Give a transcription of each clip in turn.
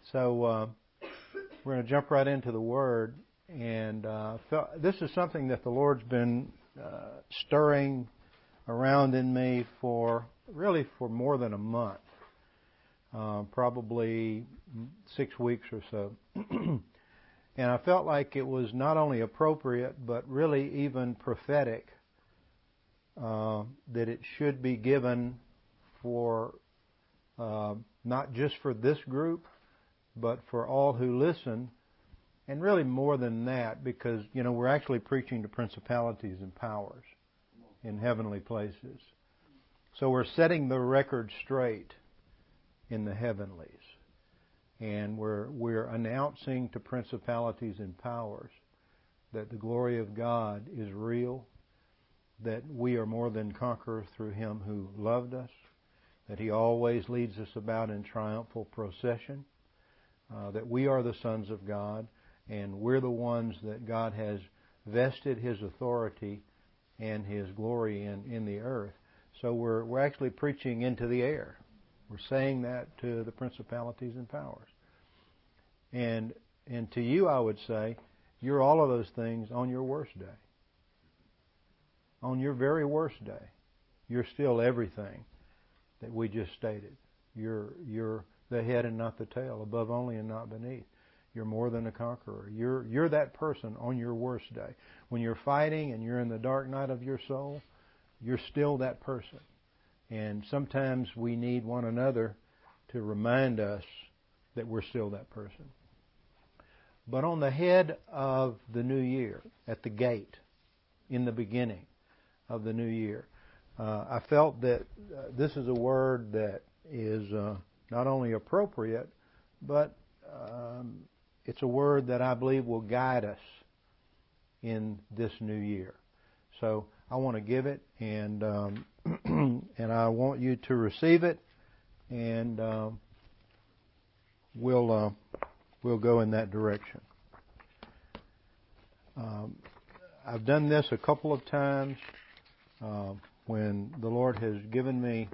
So we're going to jump right into the Word, and this is something that the Lord's been stirring around in me for more than a month, probably 6 weeks or so. And I felt like it was not only appropriate, but really even prophetic, that it should be given for not just for this group, but for all who listen, and really more than that, because, we're actually preaching to principalities and powers in heavenly places. So we're setting the record straight in the heavenlies. And we're announcing to principalities and powers that the glory of God is real, that we are more than conquerors through Him who loved us, that He always leads us about in triumphal procession, that we are the sons of God, and we're the ones that God has vested His authority and His glory in the earth. So we're actually preaching into the air. We're saying that to the principalities and powers. And to you, I would say, you're all of those things on your worst day. On your very worst day, you're still everything that we just stated. You're the head and not the tail, above only and not beneath. You're more than a conqueror. You're that person on your worst day. When you're fighting and you're in the dark night of your soul, you're still that person. And sometimes we need one another to remind us that we're still that person. But on the head of the new year, at the gate, in the beginning of the new year, I felt that this is a word that is not only appropriate, but it's a word that I believe will guide us in this new year. So I want to give it, and and I want you to receive it, and we'll go in that direction. I've done this a couple of times when the Lord has given me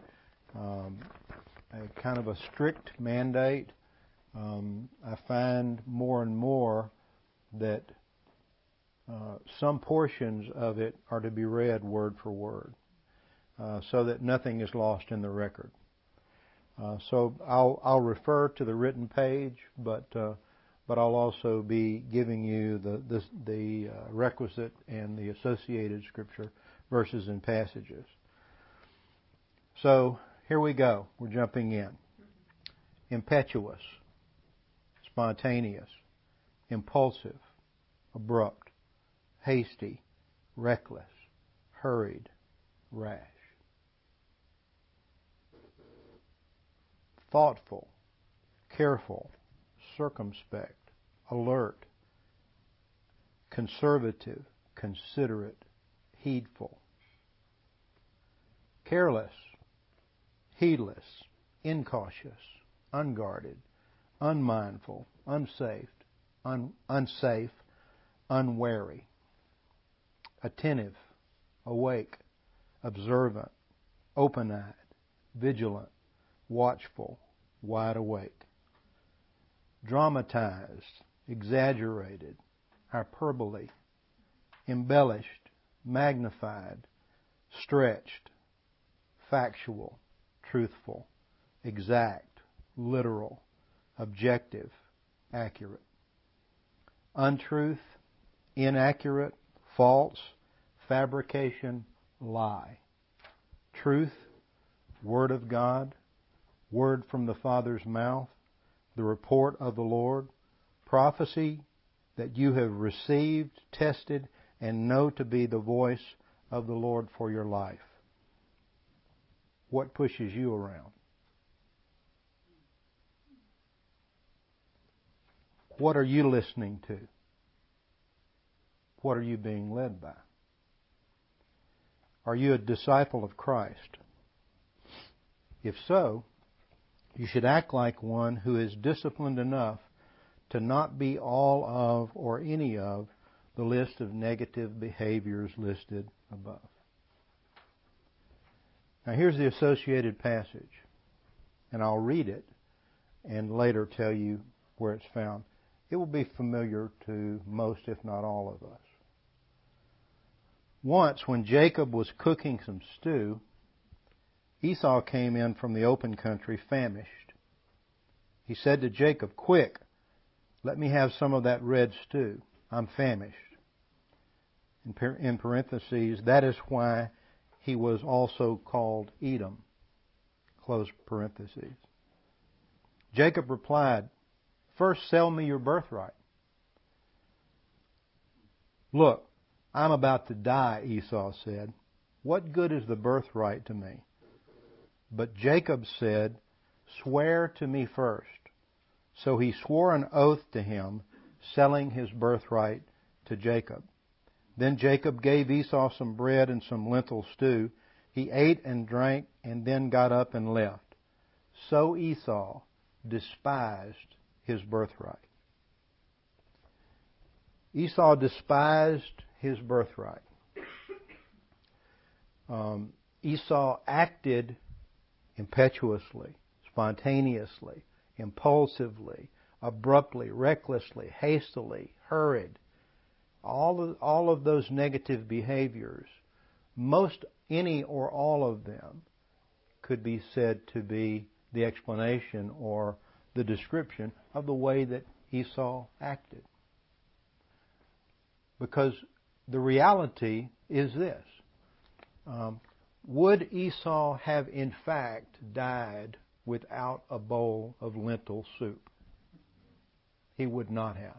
a kind of a strict mandate. I find more and more that some portions of it are to be read word for word, so that nothing is lost in the record. So I'll refer to the written page, but I'll also be giving you the requisite and the associated scripture verses and passages. So here we go. We're jumping in. Impetuous, spontaneous, impulsive, abrupt, hasty, reckless, hurried, rash. Thoughtful, careful, circumspect, alert, conservative, considerate, heedful. Careless, heedless, incautious, unguarded, unmindful, unsafe, unwary. Attentive, awake, observant, open-eyed, vigilant, watchful, wide awake. Dramatized, exaggerated, hyperbole, embellished, magnified, stretched, factual, truthful, exact, literal, objective, accurate. Untruth, inaccurate, false, fabrication, lie. Truth, Word of God, word from the Father's mouth, the report of the Lord, prophecy that you have received, tested, and know to be the voice of the Lord for your life. What pushes you around? What are you listening to? What are you being led by? Are you a disciple of Christ? If so, you should act like one who is disciplined enough to not be all of or any of the list of negative behaviors listed above. Now here's the associated passage, and I'll read it and later tell you where it's found. It will be familiar to most, if not all of us. Once, when Jacob was cooking some stew, Esau came in from the open country famished. He said to Jacob, "Quick, let me have some of that red stew. I'm famished." In parentheses, that is why he was also called Edom. Close parentheses. Jacob replied, "First sell me your birthright." "Look, I'm about to die," Esau said. "What good is the birthright to me?" But Jacob said, "Swear to me first." So he swore an oath to him, selling his birthright to Jacob. Then Jacob gave Esau some bread and some lentil stew. He ate and drank and then got up and left. So Esau despised his birthright. Esau despised his birthright. Esau acted impetuously, spontaneously, impulsively, abruptly, recklessly, hastily, hurried. All of those negative behaviors, most, any or all of them, could be said to be the explanation or the description of the way that Esau acted. Because the reality is this. Would Esau have in fact died without a bowl of lentil soup? He would not have.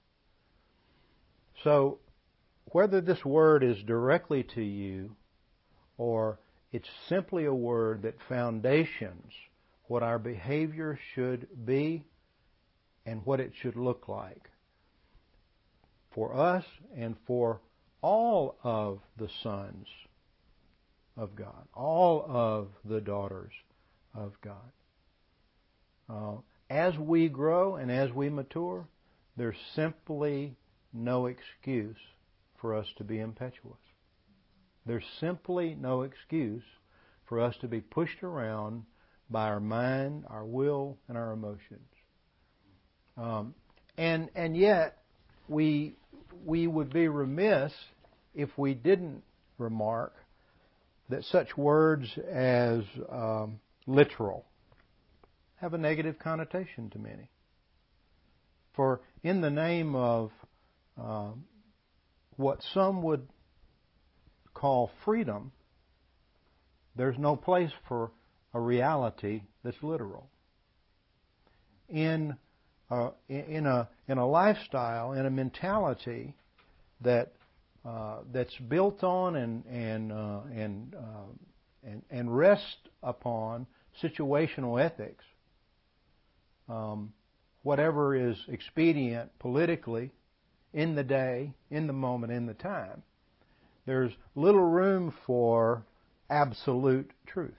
So, whether this word is directly to you or it's simply a word that foundations what our behavior should be and what it should look like for us and for all of the sons of God, all of the daughters of God. As we grow and as we mature, there's simply no excuse for us to be impetuous. There's simply no excuse for us to be pushed around by our mind, our will, and our emotions. And yet, we would be remiss if we didn't remark that such words as literal have a negative connotation to many. For in the name of what some would call freedom, there's no place for a reality that's literal. In a lifestyle, in a mentality that's built on and rests upon situational ethics, whatever is expedient politically in the day, in the moment, in the time, there's little room for absolute truth.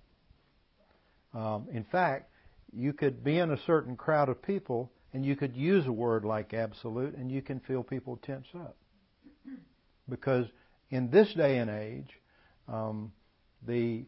In fact, you could be in a certain crowd of people and you could use a word like absolute and you can feel people tense up. Because in this day and age, the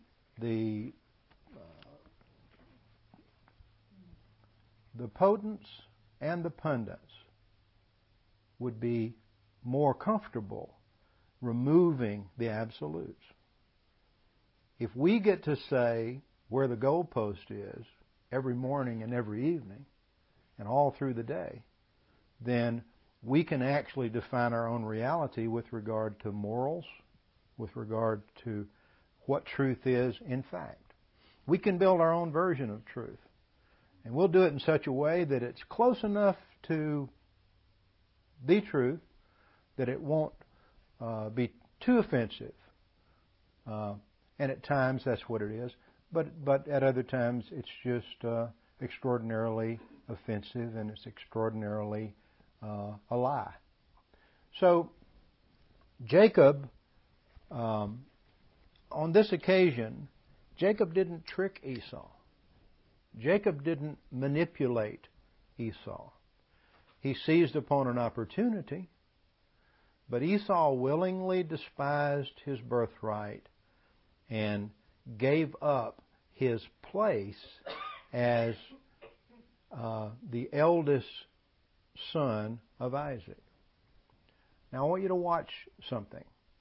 potents and the pundits would be more comfortable removing the absolutes. If we get to say where the goalpost is every morning and every evening and all through the day, then we can actually define our own reality with regard to morals, with regard to what truth is in fact. We can build our own version of truth. And we'll do it in such a way that it's close enough to the truth that it won't be too offensive. And at times that's what it is. But at other times it's just extraordinarily offensive and it's extraordinarily a lie. So Jacob, on this occasion, Jacob didn't trick Esau. Jacob didn't manipulate Esau. He seized upon an opportunity, but Esau willingly despised his birthright and gave up his place as the eldest son of Isaac. Now I want you to watch something.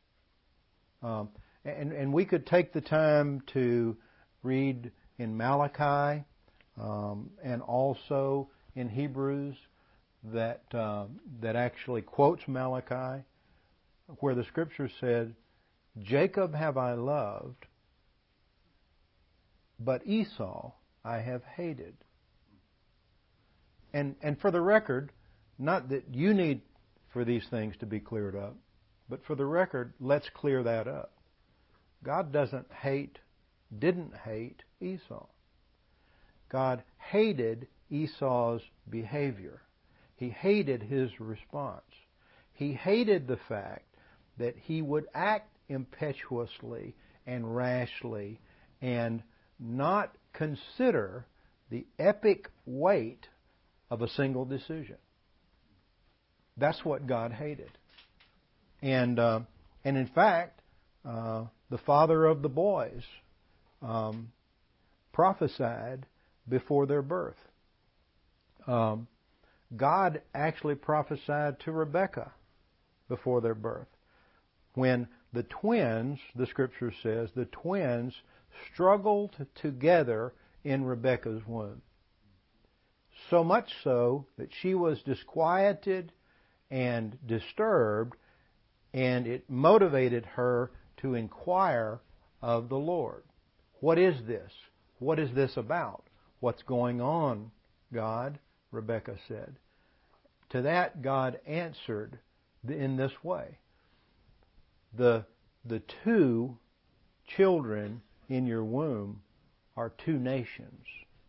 And we could take the time to read in Malachi and also in Hebrews that actually quotes Malachi, where the Scripture said, "Jacob have I loved, but Esau I have hated." And for the record, not that you need for these things to be cleared up, but for the record, let's clear that up. God didn't hate Esau. God hated Esau's behavior. He hated his response. He hated the fact that he would act impetuously and rashly and not consider the epic weight of a single decision. That's what God hated. And in fact, the father of the boys prophesied before their birth. God actually prophesied to Rebekah before their birth. When the twins, the Scripture says, the twins struggled together in Rebekah's womb. So much so that she was disquieted and disturbed, and it motivated her to inquire of the Lord. What is this? What is this about? What's going on, God? Rebekah said. To that, God answered in this way. The two children in your womb are two nations.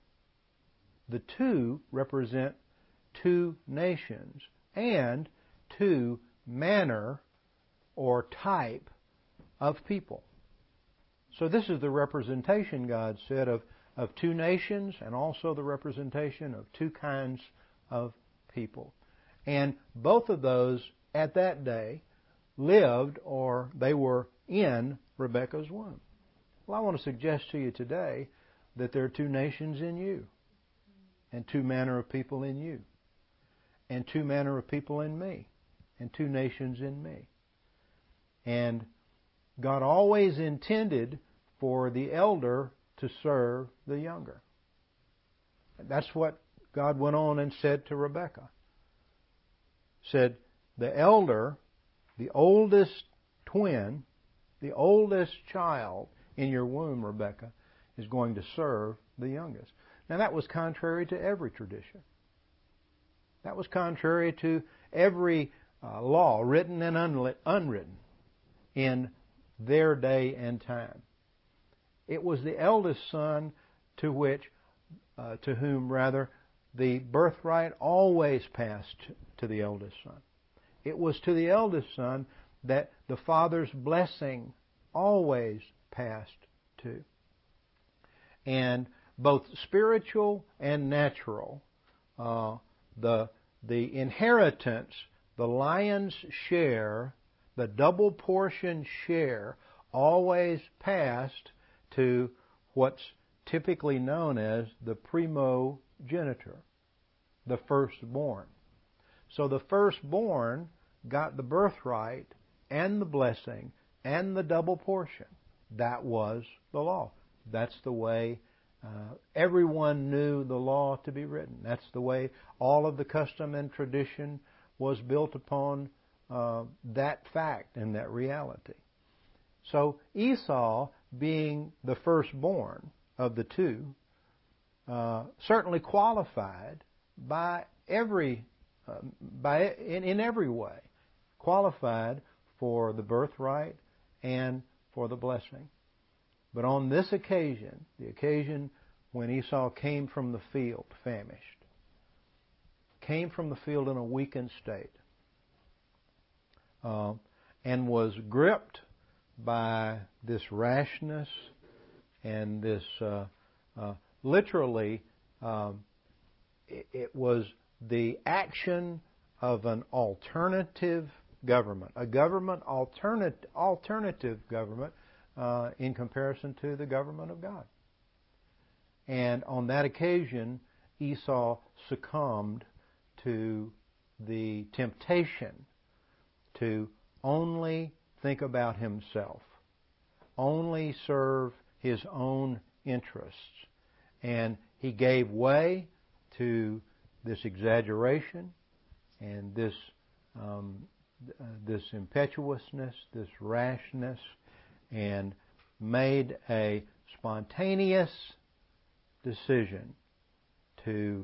The two represent two nations and two manner or type of people. So this is the representation, God said, of two nations and also the representation of two kinds of people. And both of those at that day lived, or they were in Rebekah's womb. Well, I want to suggest to you today that there are two nations in you, and two manner of people in you, and two manner of people in me, and two nations in me. And God always intended for the elder to serve the younger. That's what God went on and said to Rebekah. Said, the elder, the oldest twin, the oldest child in your womb, Rebekah, is going to serve the youngest. Now that was contrary to every tradition. That was contrary to every law, written and unwritten, in their day and time. It was the eldest son to whom the birthright always passed to the eldest son. It was to the eldest son that the father's blessing always passed to. And both spiritual and natural, the inheritance, the lion's share, the double portion share, always passed to what's typically known as the primogenitor, the firstborn. So the firstborn got the birthright and the blessing and the double portion. That was the law. That's the way everyone knew the law to be written. That's the way all of the custom and tradition was built upon that fact and that reality. So Esau, being the firstborn of the two, certainly qualified in every way, qualified for the birthright and for the blessing. But on this occasion, the occasion when Esau came from the field famished, came from the field in a weakened state, and was gripped by this rashness and this literally it was the action of an alternative government, a government alternative government in comparison to the government of God. And on that occasion, Esau succumbed to the temptation to only think about himself, only serve his own interests. And he gave way to this exaggeration and this impetuousness, this rashness, and made a spontaneous decision to,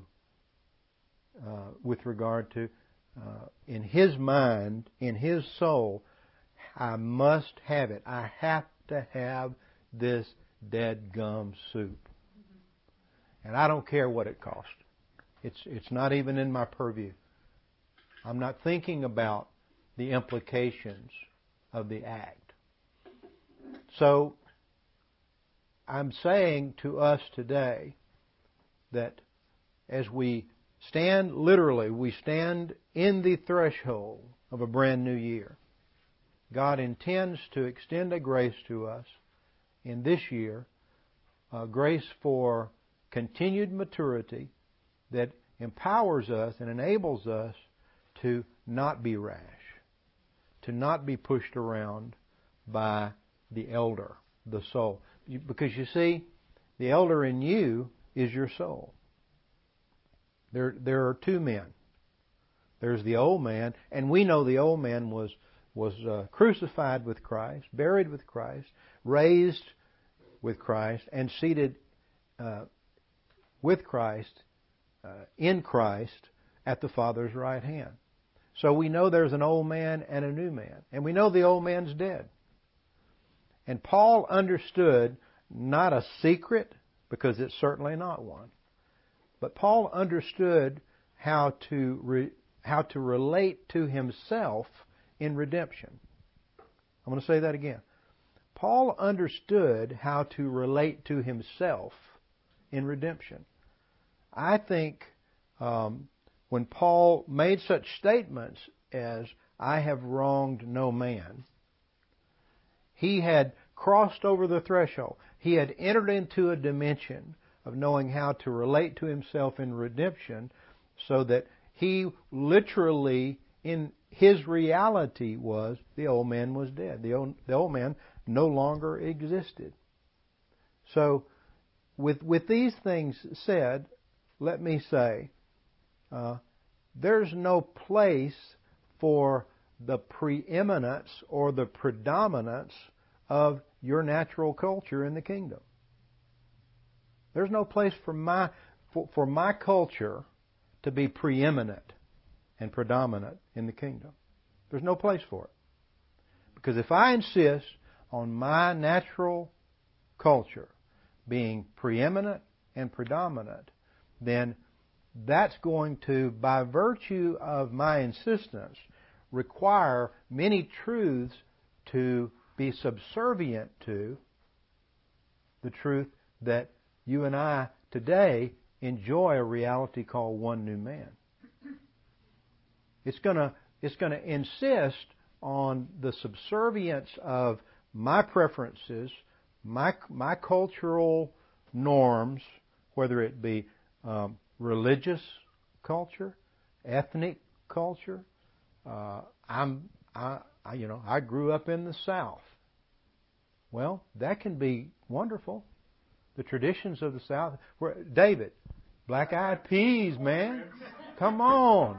with regard to, in his mind, in his soul, I must have it. I have to have this dead gum soup. And I don't care what it costs. It's not even in my purview. I'm not thinking about the implications of the act. So I'm saying to us today that as we stand, literally, we stand in the threshold of a brand new year. God intends to extend a grace to us in this year, a grace for continued maturity that empowers us and enables us to not be rash, to not be pushed around by the elder, the soul. Because you see, the elder in you is your soul. There are two men. There's the old man, and we know the old man was crucified with Christ, buried with Christ, raised with Christ, and seated with Christ, in Christ, at the Father's right hand. So we know there's an old man and a new man. And we know the old man's dead. And Paul understood not a secret, because it's certainly not one, but Paul understood how to relate to himself in redemption. I'm going to say that again. Paul understood how to relate to himself in redemption. I think when Paul made such statements as, I have wronged no man, he had crossed over the threshold. He had entered into a dimension of knowing how to relate to himself in redemption, so that he literally, in his reality, was the old man was dead. The old man no longer existed. So, with these things said, let me say, there's no place for the preeminence or the predominance of your natural culture in the kingdom. There's no place for my culture to be preeminent and predominant in the kingdom. There's no place for it. Because if I insist on my natural culture being preeminent and predominant, then that's going to, by virtue of my insistence, require many truths to be subservient to the truth that you and I today enjoy a reality called one new man. It's going to insist on the subservience of my preferences, my cultural norms, whether it be religious culture, ethnic culture. I grew up in the South. Well, that can be wonderful. The traditions of the South. David, black-eyed peas, man. Come on.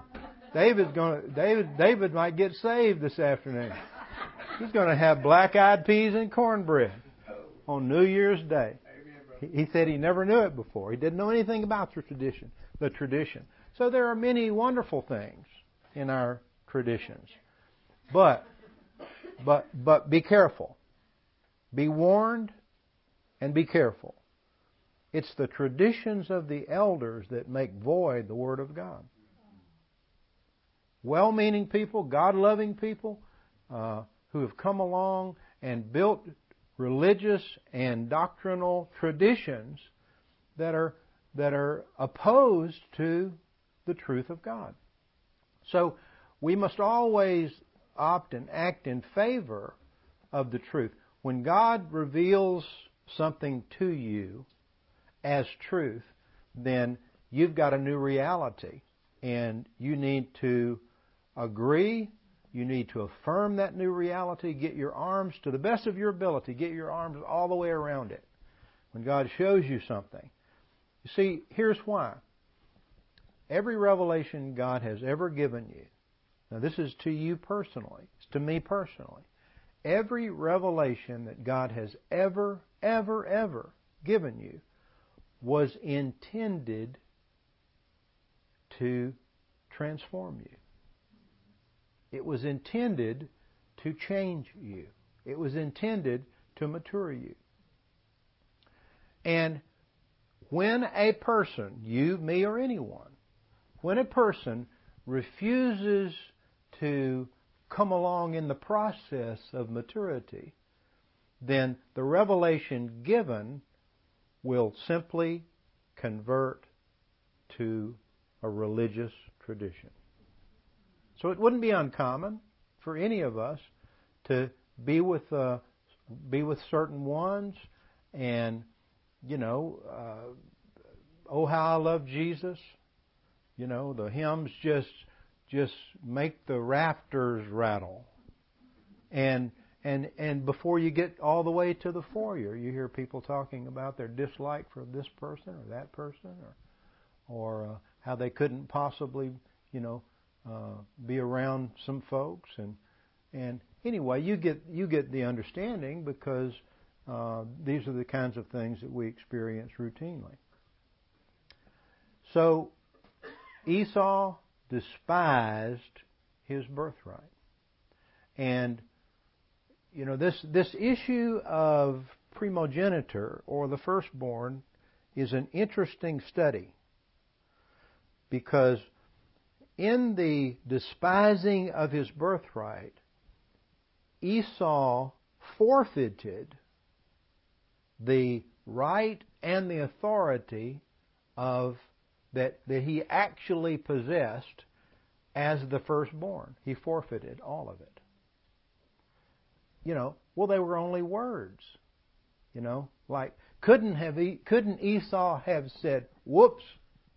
David might get saved this afternoon. He's going to have black-eyed peas and cornbread on New Year's Day. He said he never knew it before. He didn't know anything about the tradition. So there are many wonderful things in our traditions. But be careful. Be warned and be careful. It's the traditions of the elders that make void the Word of God. Well-meaning people, God-loving people, who have come along and built religious and doctrinal traditions that are opposed to the truth of God. So we must always opt and act in favor of the truth. When God reveals something to you as truth, then you've got a new reality, and you need to agree. You need to affirm that new reality. Get your arms, to the best of your ability, get your arms all the way around it. When God shows you something. You see, here's why. Every revelation God has ever given you, now this is to you personally, it's to me personally. Every revelation that God has ever given you was intended to transform you. It was intended to change you. It was intended to mature you. And when a person, you, me, or anyone, when a person refuses to come along in the process of maturity, then the revelation given will simply convert to a religious tradition. So it wouldn't be uncommon for any of us to be with certain ones, and oh how I love Jesus. The hymns just make the rafters rattle. And before you get all the way to the foyer, you hear people talking about their dislike for this person or that person, or how they couldn't possibly, be around some folks. And anyway, you get the understanding, because these are the kinds of things that we experience routinely. So Esau despised his birthright. And this issue of primogeniture, or the firstborn, is an interesting study, because in the despising of his birthright, Esau forfeited the right and the authority of that he actually possessed as the firstborn. He forfeited all of it. They were only words. Like couldn't Esau have said, "Whoops,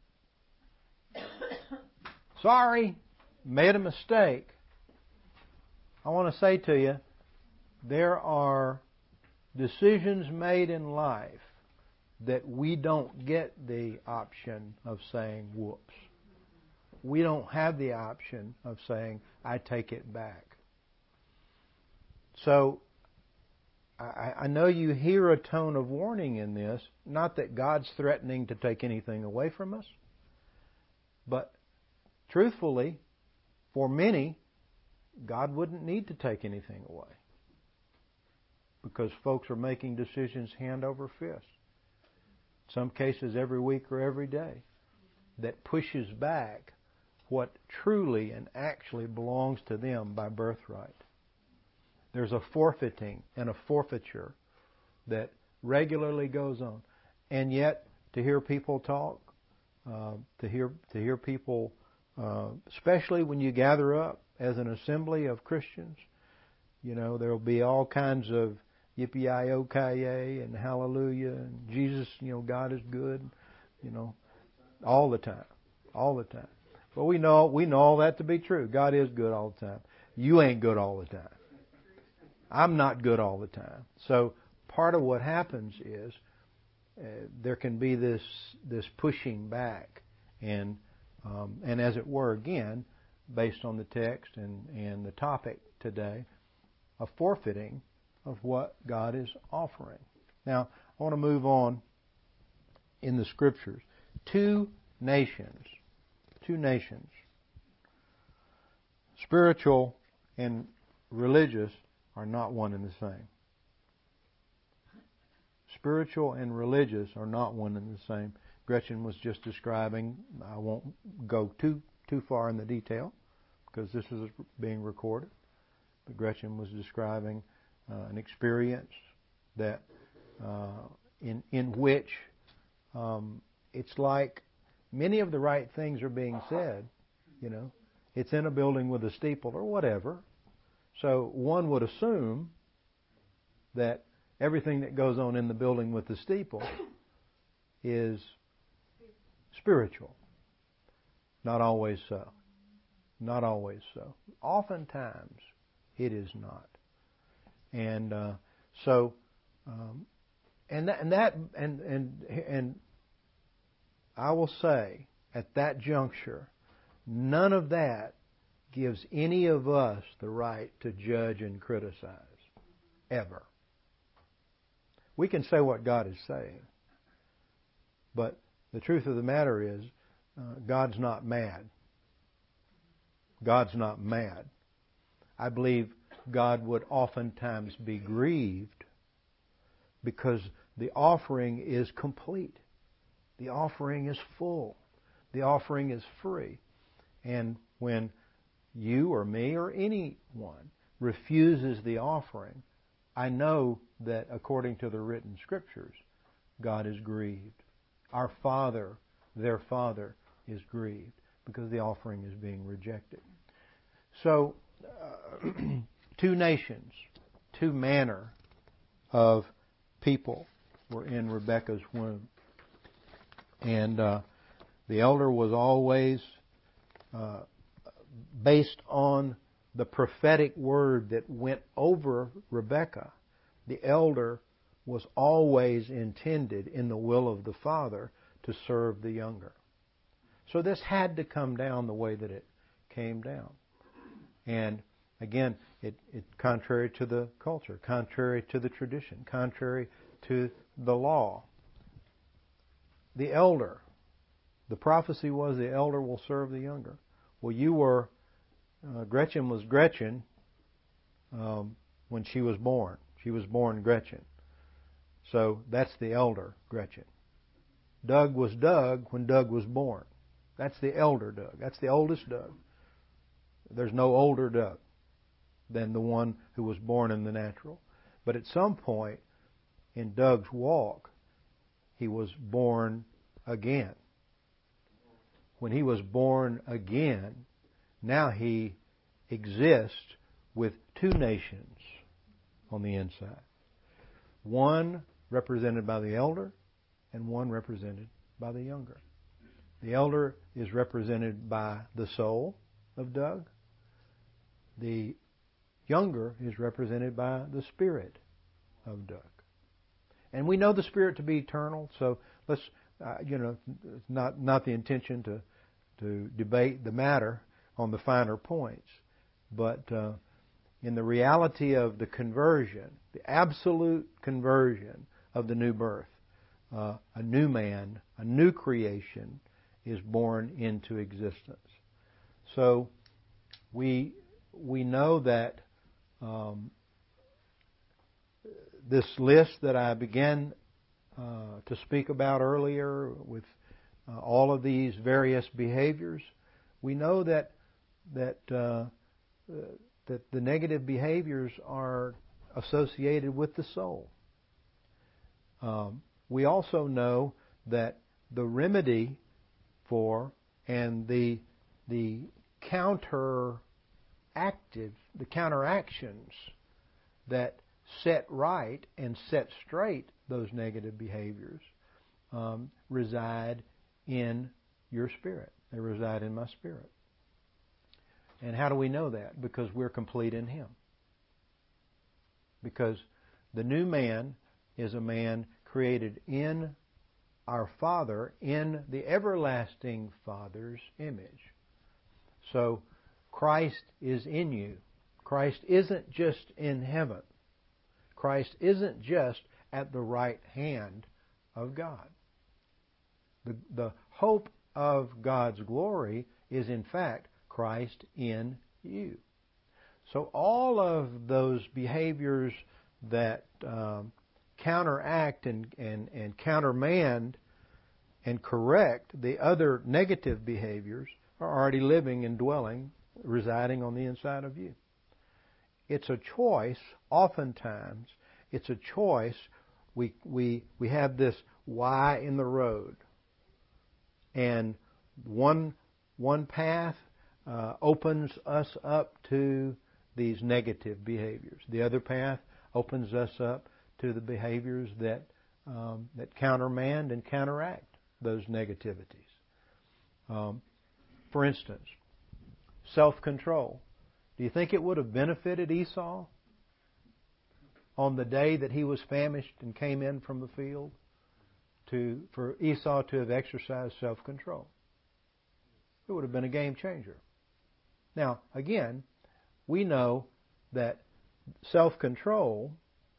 sorry, made a mistake"? I want to say to you, there are decisions made in life that we don't get the option of saying whoops. We don't have the option of saying, I take it back. So, I know you hear a tone of warning in this, not that God's threatening to take anything away from us, but truthfully, for many, God wouldn't need to take anything away, because folks are making decisions hand over fist. Some cases every week or every day, that pushes back what truly and actually belongs to them by birthright. There's a forfeiting and a forfeiture that regularly goes on. And yet, to hear people talk, to hear people, especially when you gather up as an assembly of Christians, there'll be all kinds of yippee-yi-o-ki-yay and hallelujah and Jesus, God is good, all the time. Well, we know all that to be true. God is good all the time. You ain't good all the time. I'm not good all the time. So part of what happens is there can be this pushing back, and as it were, again, based on the text and the topic today, a forfeiting of what God is offering. Now, I want to move on in the Scriptures. Two nations. Spiritual and religious are not one and the same. Spiritual and religious are not one and the same. Gretchen was just describing, I won't go too far in the detail, because this is being recorded, but Gretchen was describing an experience that in which it's like many of the right things are being said. It's in a building with a steeple or whatever. So one would assume that everything that goes on in the building with the steeple is spiritual. Not always so. Not always so. Oftentimes it is not. And I will say at that juncture, none of that gives any of us the right to judge and criticize. Ever. We can say what God is saying, but the truth of the matter is, God's not mad. God's not mad. I believe God would oftentimes be grieved because the offering is complete. The offering is full. The offering is free. And when you or me or anyone refuses the offering, I know that according to the written Scriptures, God is grieved. Our Father, their Father, is grieved because the offering is being rejected. So, two nations, two manner of people were in Rebekah's womb. And the elder was always based on the prophetic word that went over Rebekah. The elder was always intended in the will of the Father to serve the younger. So this had to come down the way that it came down. And again, it contrary to the culture, contrary to the tradition, contrary to the law. The elder, the prophecy was the elder will serve the younger. Well, Gretchen was Gretchen when she was born. She was born Gretchen. So that's the elder Gretchen. Doug was Doug when Doug was born. That's the elder Doug. That's the oldest Doug. There's no older Doug than the one who was born in the natural. But at some point in Doug's walk, he was born again. When he was born again, now he exists with two nations on the inside. One represented by the elder and one represented by the younger. The elder is represented by the soul of Doug. The younger is represented by the spirit of Doug. And we know the spirit to be eternal, so let's, it's not the intention to debate the matter on the finer points. But in the reality of the conversion, the absolute conversion of the new birth, a new man, a new creation is born into existence. So we know that this list that I began to speak about earlier with all of these various behaviors, we know that the negative behaviors are associated with the soul. We also know that the remedy for and the counteractions that set right and set straight those negative behaviors reside in your spirit. They reside in my spirit. And how do we know that? Because we're complete in Him. Because the new man is a man created in our Father, in the everlasting Father's image. So Christ is in you. Christ isn't just in heaven. Christ isn't just at the right hand of God. The hope of God's glory is in fact Christ in you. So all of those behaviors that counteract and countermand and correct the other negative behaviors are already living and dwelling, residing on the inside of you. It's a choice, oftentimes, it's a choice. We have this Y in the road. And one path opens us up to these negative behaviors. The other path opens us up to the behaviors that countermand and counteract those negativities. For instance, self-control. Do you think it would have benefited Esau on the day that he was famished and came in from the field for Esau to have exercised self-control? It would have been a game changer. Now, again, we know that self-control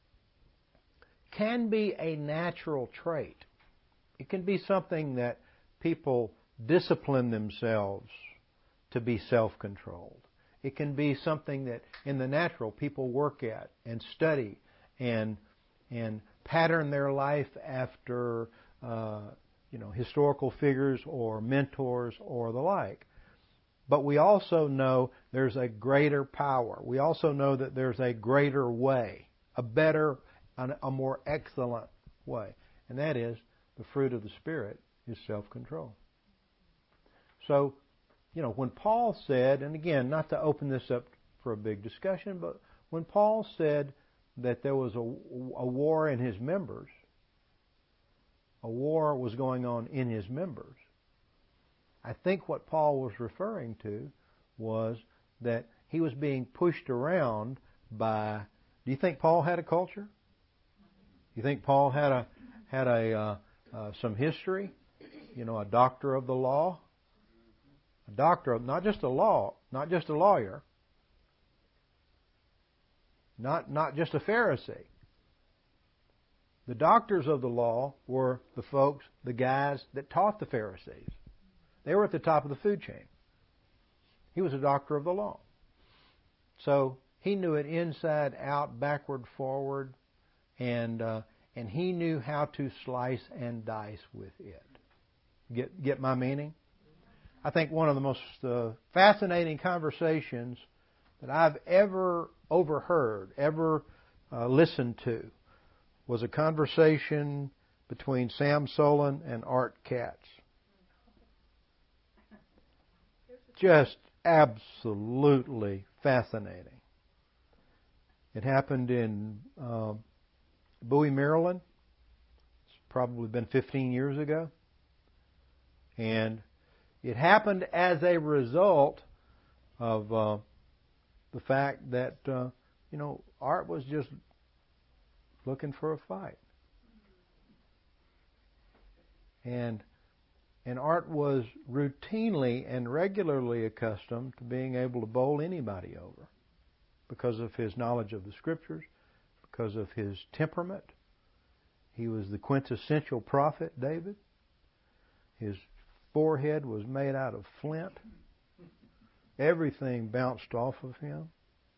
can be a natural trait. It can be something that people discipline themselves to be self-controlled. It can be something that in the natural people work at and study and pattern their life after historical figures or mentors or the like. But we also know there's a greater power. We also know that there's a greater way, a better, a more excellent way. And that is the fruit of the Spirit is self-control. So, when Paul said, and again, not to open this up for a big discussion, but when Paul said that there was a war in his members, a war was going on in his members, I think what Paul was referring to was that he was being pushed around by. Do you think Paul had a culture? Do you think Paul had some history? A doctor of the law, a doctor of not just a lawyer, not just a Pharisee. The doctors of the law were the folks, the guys that taught the Pharisees. They were at the top of the food chain. He was a doctor of the law. So he knew it inside out, backward, forward, and he knew how to slice and dice with it. Get my meaning? I think one of the most fascinating conversations that I've ever overheard, ever listened to, was a conversation between Sam Solon and Art Katz. Just absolutely fascinating. It happened in Bowie, Maryland. It's probably been 15 years ago. And it happened as a result of the fact that, Art was just looking for a fight. And Art was routinely and regularly accustomed to being able to bowl anybody over because of his knowledge of the Scriptures, because of his temperament. He was the quintessential prophet, David. His forehead was made out of flint. Everything bounced off of him.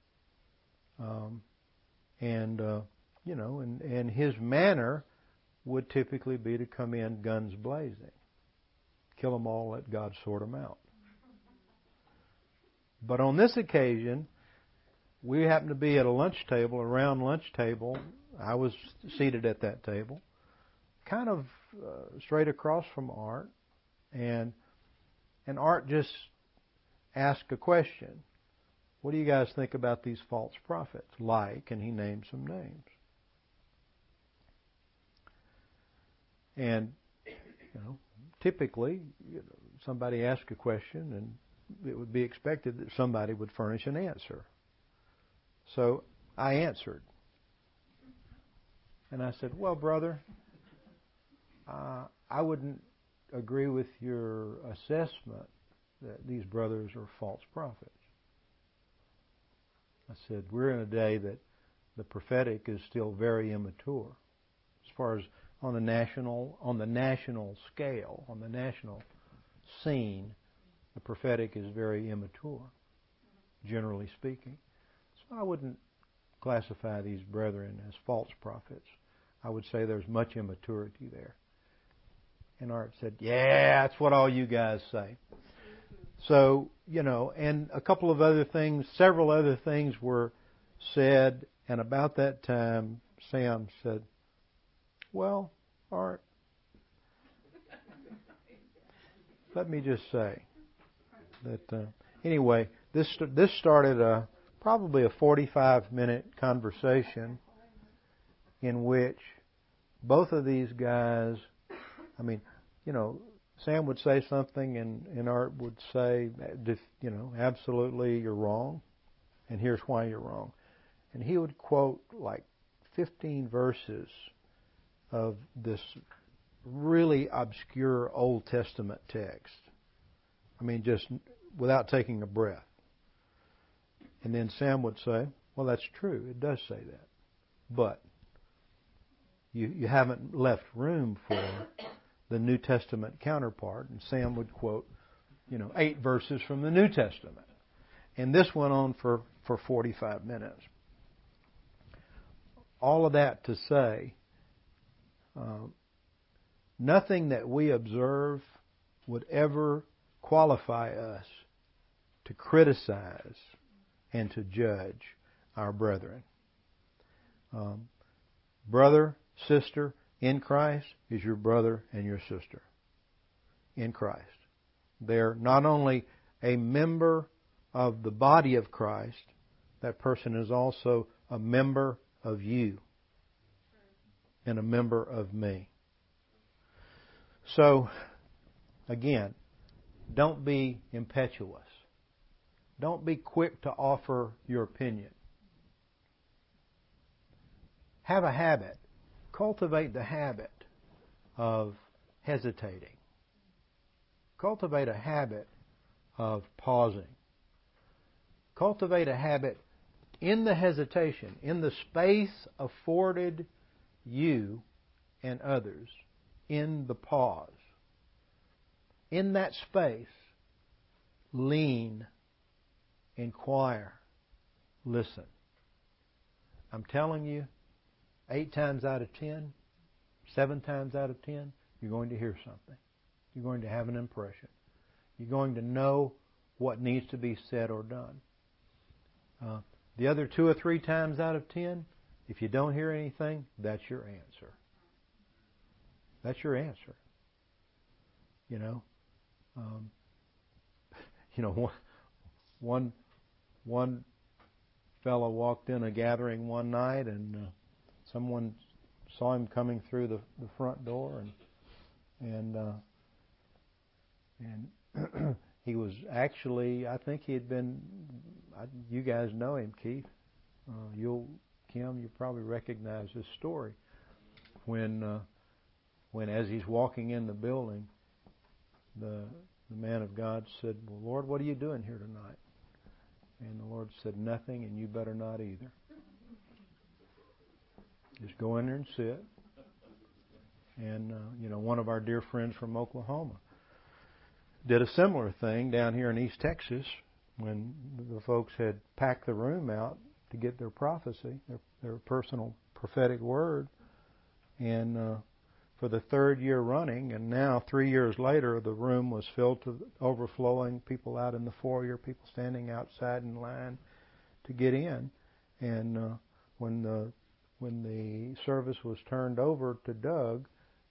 And his manner would typically be to come in guns blazing. Kill them all, let God sort them out. But on this occasion, we happened to be at a lunch table, a round lunch table. I was seated at that table, kind of straight across from Art. And Art just asked a question. What do you guys think about these false prophets? And he named some names. And, typically, somebody asks a question and it would be expected that somebody would furnish an answer. So I answered. And I said, well, brother, I wouldn't agree with your assessment that these brothers are false prophets. I said, we're in a day that the prophetic is still very immature. As far as on the national scale, on the national scene, the prophetic is very immature, generally speaking. So I wouldn't classify these brethren as false prophets. I would say there's much immaturity there. And Art said, yeah, that's what all you guys say. So, and a couple of other things, several other things were said, and about that time, Sam said, well, Art, let me just say that, anyway, this started probably a 45-minute conversation in which both of these guys, Sam would say something, and Art would say, absolutely, you're wrong, and here's why you're wrong. And he would quote like 15 verses of this really obscure Old Testament text. I mean, just without taking a breath. And then Sam would say, well, that's true. It does say that. But you haven't left room for the New Testament counterpart. And Sam would quote, 8 verses from the New Testament. And this went on for 45 minutes. All of that to say, nothing that we observe would ever qualify us to criticize and to judge our brethren. Brother, sister in Christ is your brother and your sister in Christ. They're not only a member of the body of Christ, that person is also a member of you and a member of me. So, again, don't be impetuous. Don't be quick to offer your opinion. Have a habit. Cultivate the habit of hesitating. Cultivate a habit of pausing. Cultivate a habit in the hesitation, in the space afforded you and others, in the pause. In that space, lean, inquire, listen. I'm telling you, 8 times out of 10, 7 times out of 10, you're going to hear something. You're going to have an impression. You're going to know what needs to be said or done. The other 2 or 3 times out of 10, if you don't hear anything, that's your answer. That's your answer. One fellow walked in a gathering one night, and someone saw him coming through the front door, and he was actually, I think he had been. You guys know him, Keith. Kim, you probably recognize this story. When as he's walking in the building, the man of God said, "Well, Lord, what are you doing here tonight?" And the Lord said, "Nothing, and you better not either. Just go in there and sit." And one of our dear friends from Oklahoma did a similar thing down here in East Texas when the folks had packed the room out to get their prophecy, their personal prophetic word. And for the 3rd year running, and now 3 years later, the room was filled to overflowing, people out in the foyer, people standing outside in line to get in. And when the service was turned over to Doug,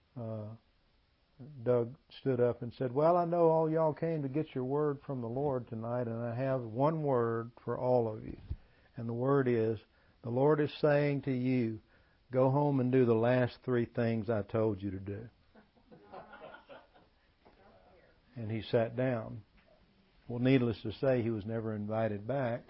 Doug stood up and said, "Well, I know all y'all came to get your word from the Lord tonight, and I have one word for all of you. And the word is, the Lord is saying to you, go home and do the last 3 things I told you to do." And he sat down. Well, needless to say, he was never invited back.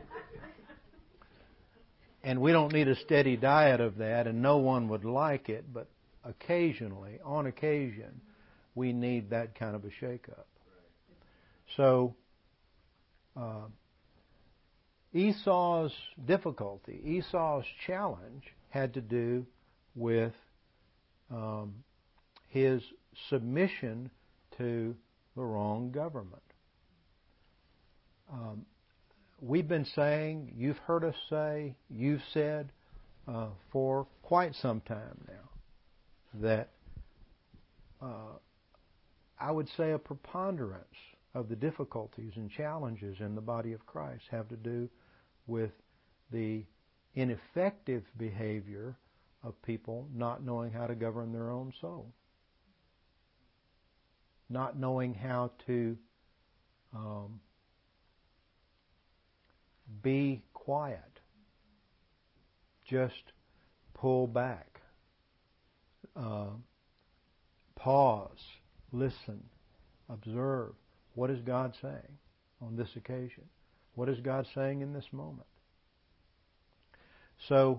And we don't need a steady diet of that, and no one would like it, but occasionally, on occasion, we need that kind of a shake-up. So, Esau's difficulty, Esau's challenge had to do with his submission to the wrong government. We've been saying, you've heard us say, you've said for quite some time now, that I would say a preponderance of the difficulties and challenges in the body of Christ have to do with the ineffective behavior of people not knowing how to govern their own soul, not knowing how to be quiet, just pull back, pause, listen, Observe. What is God saying on this occasion? What is God saying in this moment? So,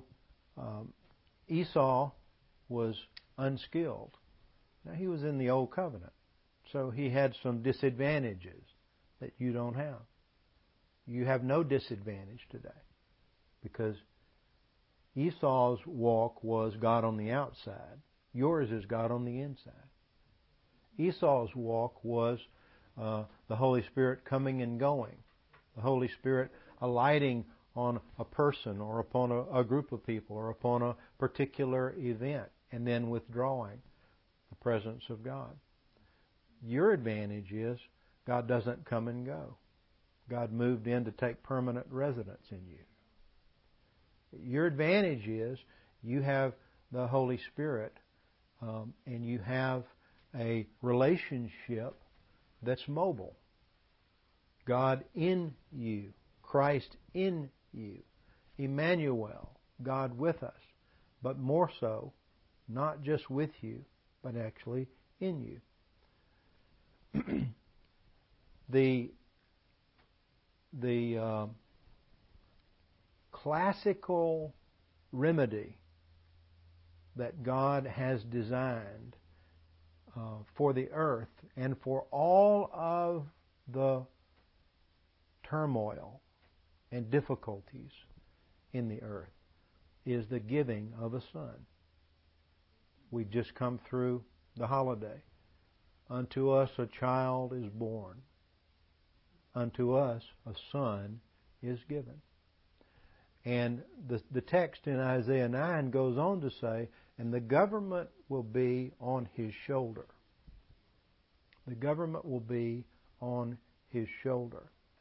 Esau was unskilled. Now, he was in the Old Covenant, so he had some disadvantages that you don't have. You have no disadvantage today, because Esau's walk was God on the outside. Yours is God on the inside. Esau's walk was the Holy Spirit coming and going, the Holy Spirit alighting on a person or upon a group of people or upon a particular event, and then withdrawing the presence of God. Your advantage is God doesn't come and go. God moved in to take permanent residence in you. Your advantage is you have the Holy Spirit, and you have a relationship that's mobile. God in you, Christ in you, Emmanuel, God with us, but more so, not just with you, but actually in you. The classical remedy that God has designed for the earth and for all of the turmoil and difficulties in the earth is the giving of a son. We've just come through the holiday. Unto us a child is born. Unto us a son is given. And the text in Isaiah 9 goes on to say, and the government will be on his shoulder. The government will be on his shoulder.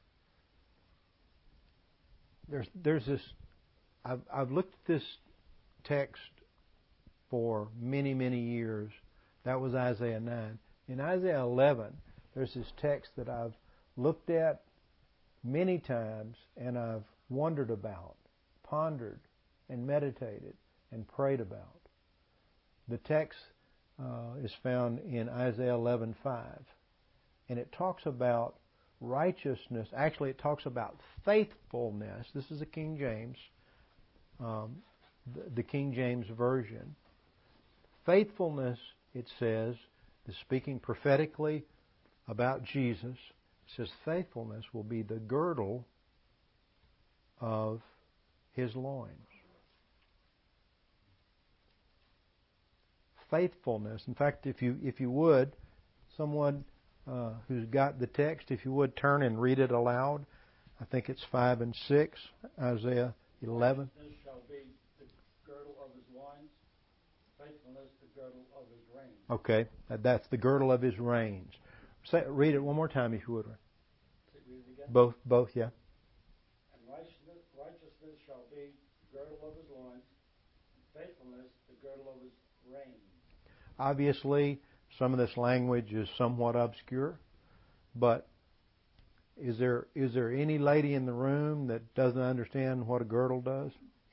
There's this. I've looked at this text for many, many years. That was Isaiah 9. In Isaiah 11, there's this text that I've looked at many times and I've wondered about, pondered, and meditated and prayed about. The text is found in Isaiah 11:5, and it talks about righteousness. Actually, it talks about faithfulness. This is the King James, the King James Version. Faithfulness, it says, is speaking prophetically about Jesus. It says faithfulness will be the girdle of his loins. Faithfulness. In fact, if you would, someone who's got the text, if you would turn and read it aloud. I think it's 5 and 6, Isaiah 11. This shall be the girdle of his loins, faithfulness the girdle of his reins. Okay, that's the girdle of his reins. Read it one more time, if you would. Read it again? Both, yeah. And righteousness shall be the girdle of his loins, and faithfulness the girdle of his reins. Obviously, some of this language is somewhat obscure, but is there any lady in the room that doesn't understand what a girdle does?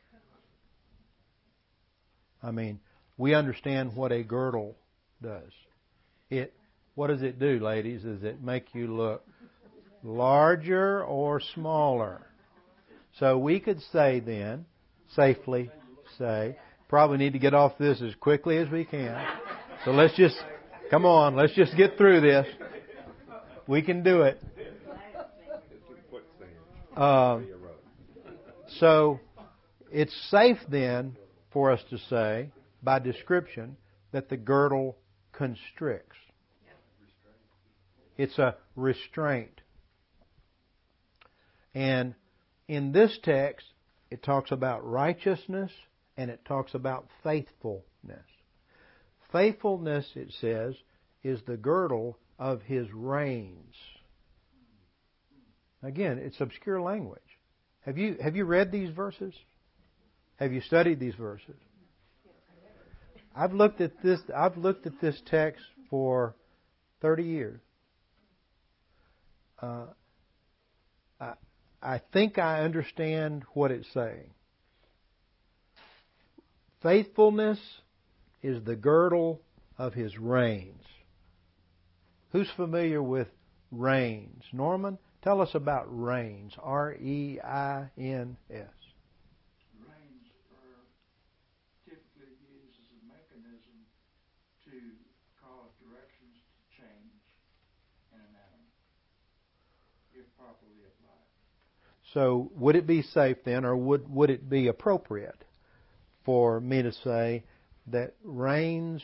I mean, we understand what a girdle does. What does it do, ladies? Does it make you look larger or smaller? So we could say then, safely say, probably need to get off this as quickly as we can. So let's just get through this. We can do it. So it's safe then for us to say, by description, that the girdle constricts. It's a restraint. And in this text, it talks about righteousness and it talks about faithfulness. Faithfulness, it says, is the girdle of his reins. Again, it's obscure language. Have you read these verses? Have you studied these verses? I've looked at this text for 30 years. I think I understand what it's saying. Faithfulness is the girdle of his reins. Who's familiar with reins? Norman, tell us about reins. R-E-I-N-S. Reins are typically used as a mechanism to cause directions to change in an animal, if properly applied. So would it be safe then, or would it be appropriate for me to say that reins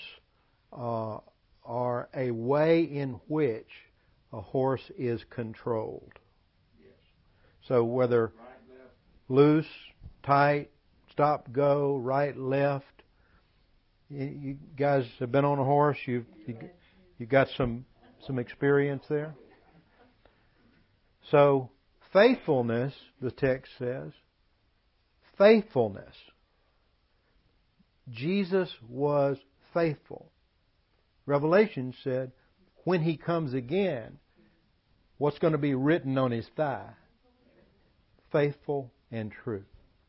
are a way in which a horse is controlled? Yes. So whether Right, left. loose, tight, stop, go, right, left. You guys have been on a horse. You got some experience there. So faithfulness, the text says, faithfulness. Jesus was faithful. Revelation said, when He comes again, what's going to be written on His thigh? Faithful and true.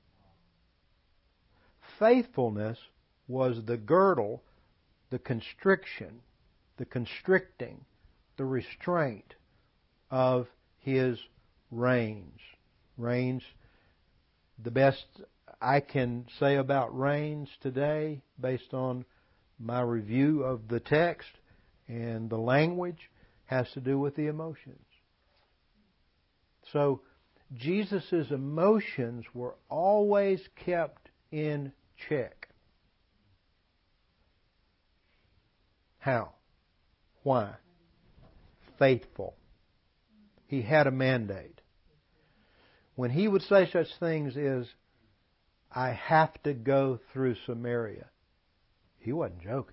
Faithfulness was the girdle, the constriction, the constricting, the restraint of His reins. Reins, the best I can say about reins today, based on my review of the text and the language, has to do with the emotions. So, Jesus' emotions were always kept in check. How? Why? Faithful. He had a mandate. When He would say such things as, I have to go through Samaria, He wasn't joking.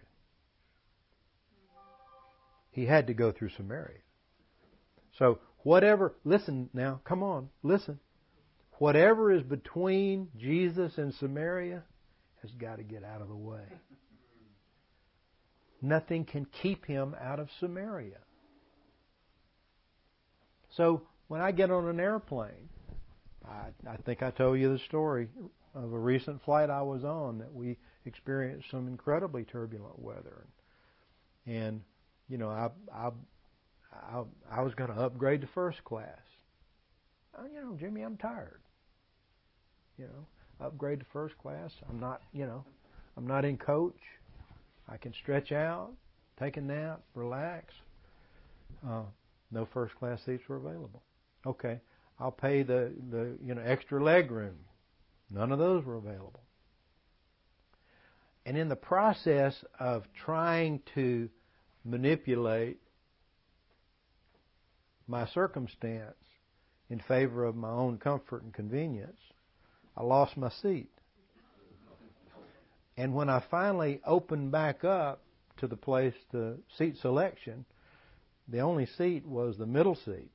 He had to go through Samaria. So whatever, listen now, come on, listen. Whatever is between Jesus and Samaria has got to get out of the way. Nothing can keep Him out of Samaria. So when I get on an airplane, I think I told you the story of a recent flight I was on that we experienced some incredibly turbulent weather. And, you know, I was going to upgrade to first class. You know, Jimmy, I'm tired. You know, upgrade to first class. I'm not in coach. I can stretch out, take a nap, relax. No first class seats were available. Okay, I'll pay the extra leg room. None of those were available. And in the process of trying to manipulate my circumstance in favor of my own comfort and convenience, I lost my seat. And when I finally opened back up to the place to seat selection, the only seat was the middle seat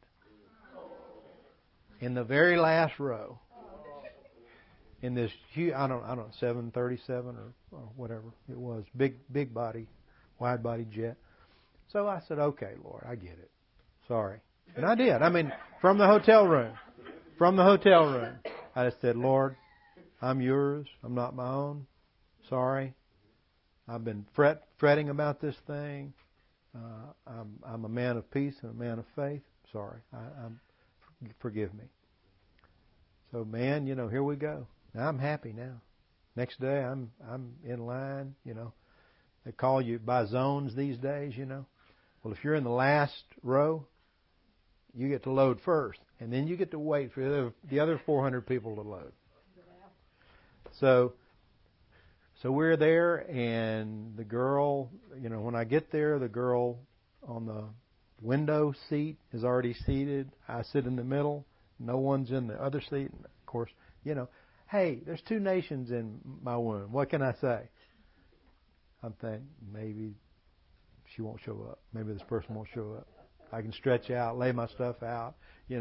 in the very last row in this huge, I don't know, 737 or whatever it was, big body, wide body jet. So I said, okay, Lord, I get it. Sorry. And I did. I mean, from the hotel room, I just said, Lord, I'm yours. I'm not my own. Sorry. I've been fretting about this thing. I'm a man of peace and a man of faith. Sorry. Forgive me. So, man, here we go. Now I'm happy now. Next day, I'm in line. They call you by zones these days. Well, if you're in the last row, you get to load first, and then you get to wait for the other 400 people to load. So we're there, and the girl, when I get there, the girl on the window seat is already seated. I sit in the middle. No one's in the other seat. And of course, hey, there's two nations in my womb. What can I say? I'm thinking, maybe she won't show up. Maybe this person won't show up. I can stretch out, lay my stuff out,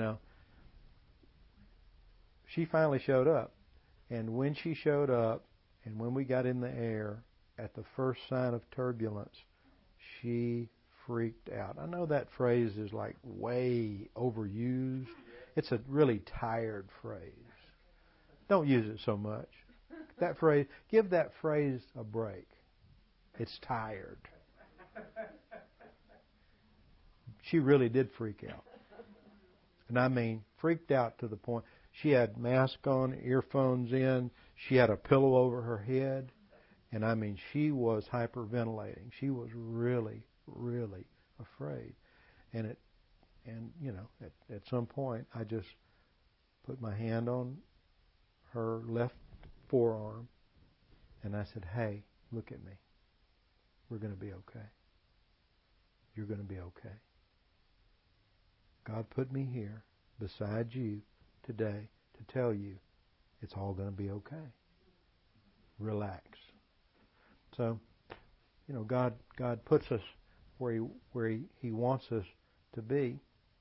She finally showed up. And when she showed up, and when we got in the air, at the first sign of turbulence, she freaked out. I know that phrase is like way overused. It's a really tired phrase. Don't use it so much. That phrase, give that phrase a break. It's tired. she really did freak out. And I mean, freaked out to the point she had mask on, earphones in, she had a pillow over her head, and I mean, she was hyperventilating. She was really, really afraid. And at some point, I just put my hand on her left forearm, and I said, "Hey, look at me. We're going to be okay. You're going to be okay. God put me here beside you today to tell you it's all going to be okay. Relax." So, God puts us where He wants us to be.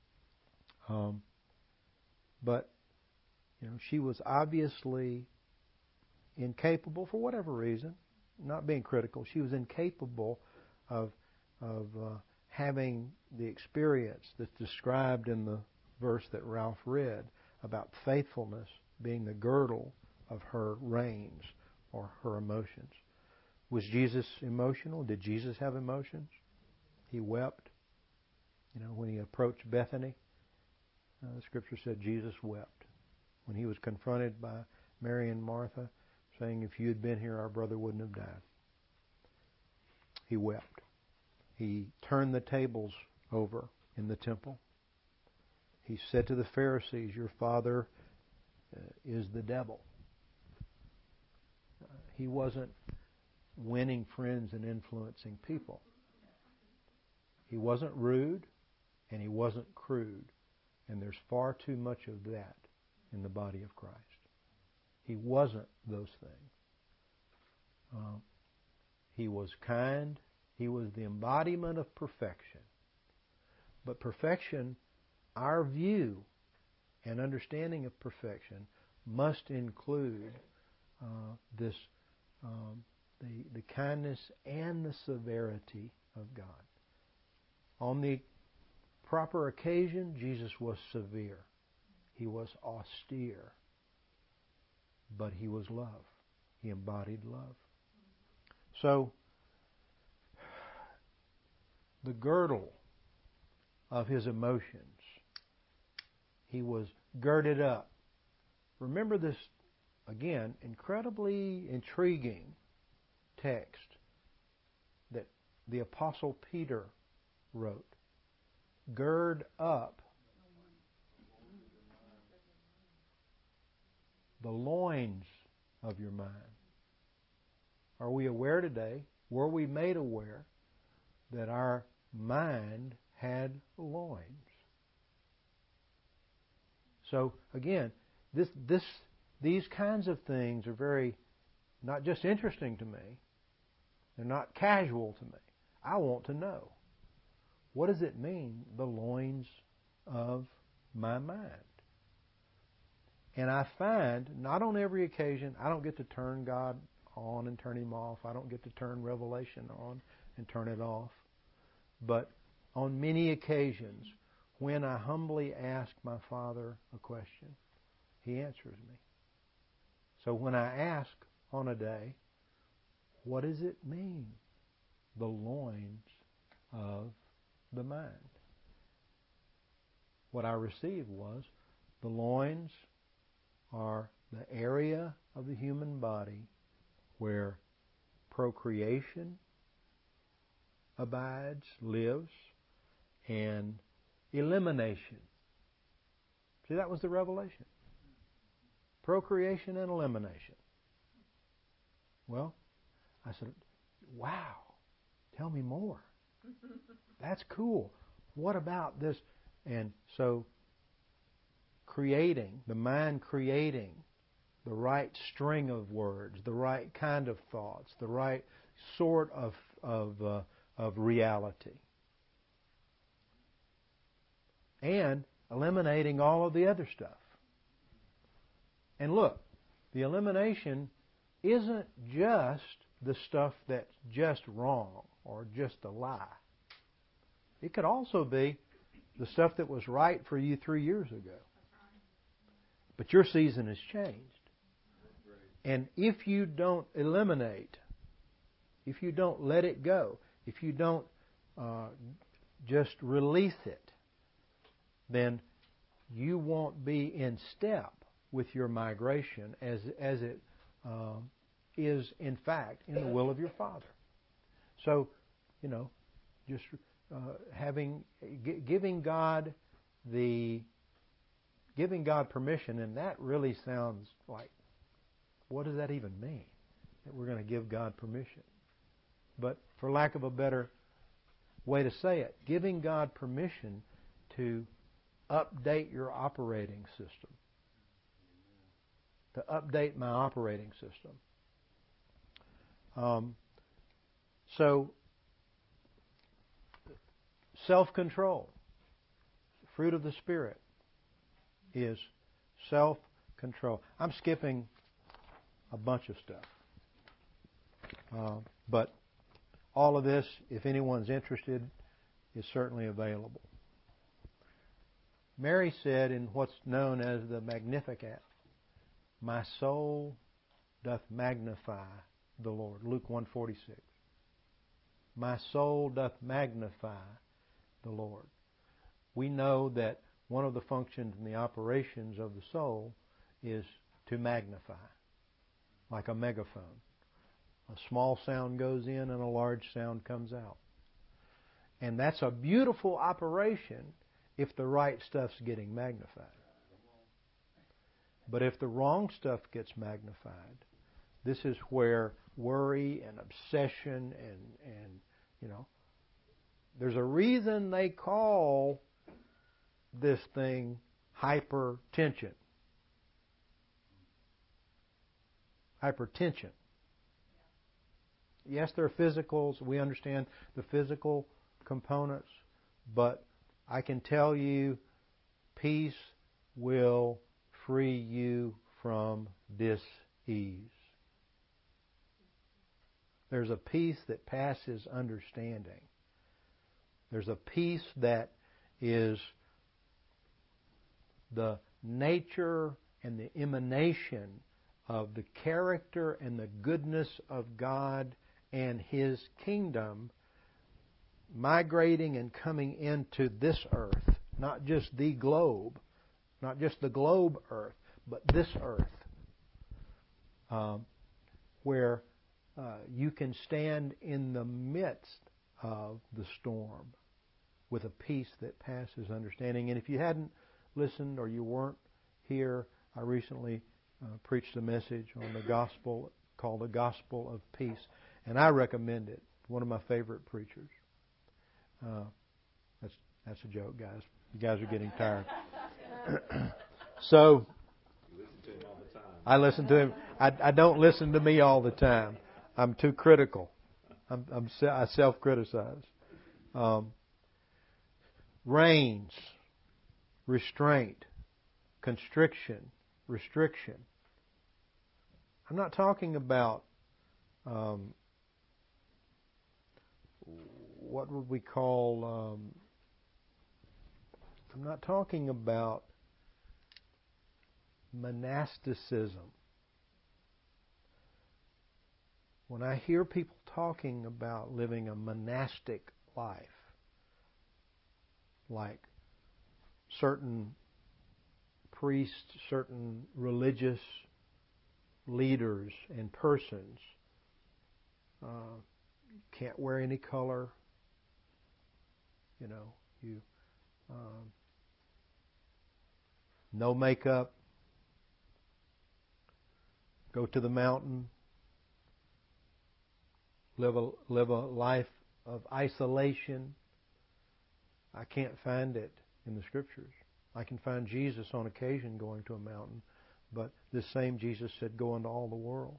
But she was obviously incapable for whatever reason. Not being critical, she was incapable of having the experience that's described in the verse that Ralph read about faithfulness being the girdle of her reins or her emotions. Was Jesus emotional? Did Jesus have emotions? He wept. When He approached Bethany, the Scripture said Jesus wept. When He was confronted by Mary and Martha, saying, "If you had been here, our brother wouldn't have died." He wept. He turned the tables over in the temple. He said to the Pharisees, "Your father is the devil." He wasn't winning friends and influencing people. He wasn't rude and he wasn't crude. And there's far too much of that in the body of Christ. He wasn't those things. He was kind. He was the embodiment of perfection. But perfection, our view and understanding of perfection, must include the kindness and the severity of God. On the proper occasion, Jesus was severe. He was austere. But He was love. He embodied love. So, the girdle of His emotions, He was girded up. Remember this, again, incredibly intriguing text that the Apostle Peter wrote. Gird up the loins of your mind. Are we aware today, were we made aware, that our mind had loins? So, again, these kinds of things are very, not just interesting to me, they're not casual to me. I want to know. What does it mean, the loins of my mind? And I find, not on every occasion, I don't get to turn God on and turn Him off. I don't get to turn Revelation on and turn it off. But on many occasions, when I humbly ask my Father a question, He answers me. So when I ask on a day, what does it mean, the loins of the mind? What I received was, the loins are the area of the human body where procreation abides, lives, and elimination. See, that was the revelation. Procreation and elimination. Well, I said, wow, tell me more. That's cool. What about this? And so, the mind creating the right string of words, the right kind of thoughts, the right sort of reality. And eliminating all of the other stuff. And look, the elimination isn't just the stuff that's just wrong or just a lie. It could also be the stuff that was right for you 3 years ago. But your season has changed. And if you don't eliminate, if you don't let it go, if you don't just release it, then you won't be in step with your migration as it is, in fact, in the will of your Father. So, just giving God permission, and that really sounds like, what does that even mean? That we're going to give God permission. But for lack of a better way to say it, giving God permission to update your operating system. To update my operating system. So, self-control. The fruit of the Spirit is self-control. I'm skipping a bunch of stuff. But all of this, if anyone's interested, is certainly available. Mary said in what's known as the Magnificat, "My soul doth magnify the Lord." Luke 1:46. My soul doth magnify the Lord. We know that one of the functions and the operations of the soul is to magnify, like a megaphone. A small sound goes in and a large sound comes out. And that's a beautiful operation if the right stuff's getting magnified. But if the wrong stuff gets magnified, this is where worry and obsession and there's a reason they call this thing hypertension. Hypertension. Yes, there are physicals. We understand the physical components, but I can tell you, peace will free you from dis-ease. There's a peace that passes understanding. There's a peace that is the nature and the emanation of the character and the goodness of God and His kingdom migrating and coming into this earth, not just the globe, not just the globe earth, but this earth, where you can stand in the midst of the storm with a peace that passes understanding. And if you hadn't listened or you weren't here, I recently preached a message on the gospel called The Gospel of Peace. And I recommend it. One of my favorite preachers. That's a joke, guys. You guys are getting tired. So, I listen to him. I don't listen to me all the time. I'm too critical. I self-criticize. Reins, restraint, constriction, restriction. I'm not talking about what would we call... I'm not talking about monasticism. When I hear people talking about living a monastic life, like certain priests, certain religious leaders and persons, can't wear any color, no makeup, go to the mountain, live a life of isolation. I can't find it in the Scriptures. I can find Jesus on occasion going to a mountain, but this same Jesus said, "Go into all the world."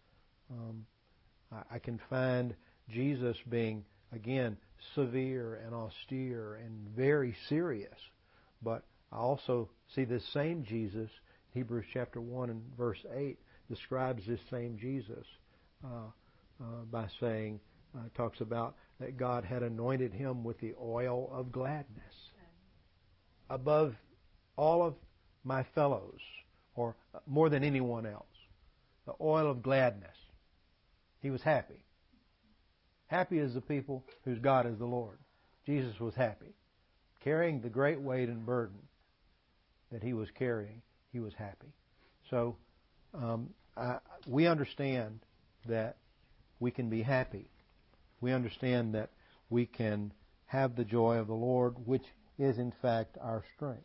I can find Jesus being, again, severe and austere and very serious, but I also see this same Jesus, Hebrews chapter 1 and verse 8, describes this same Jesus by saying, talks about that God had anointed Him with the oil of gladness above all of my fellows, or more than anyone else. The oil of gladness. He was happy. Happy is the people whose God is the Lord. Jesus was happy. Carrying the great weight and burden that He was carrying, He was happy. So we understand that we can be happy. We understand that we can have the joy of the Lord, which is in fact our strength.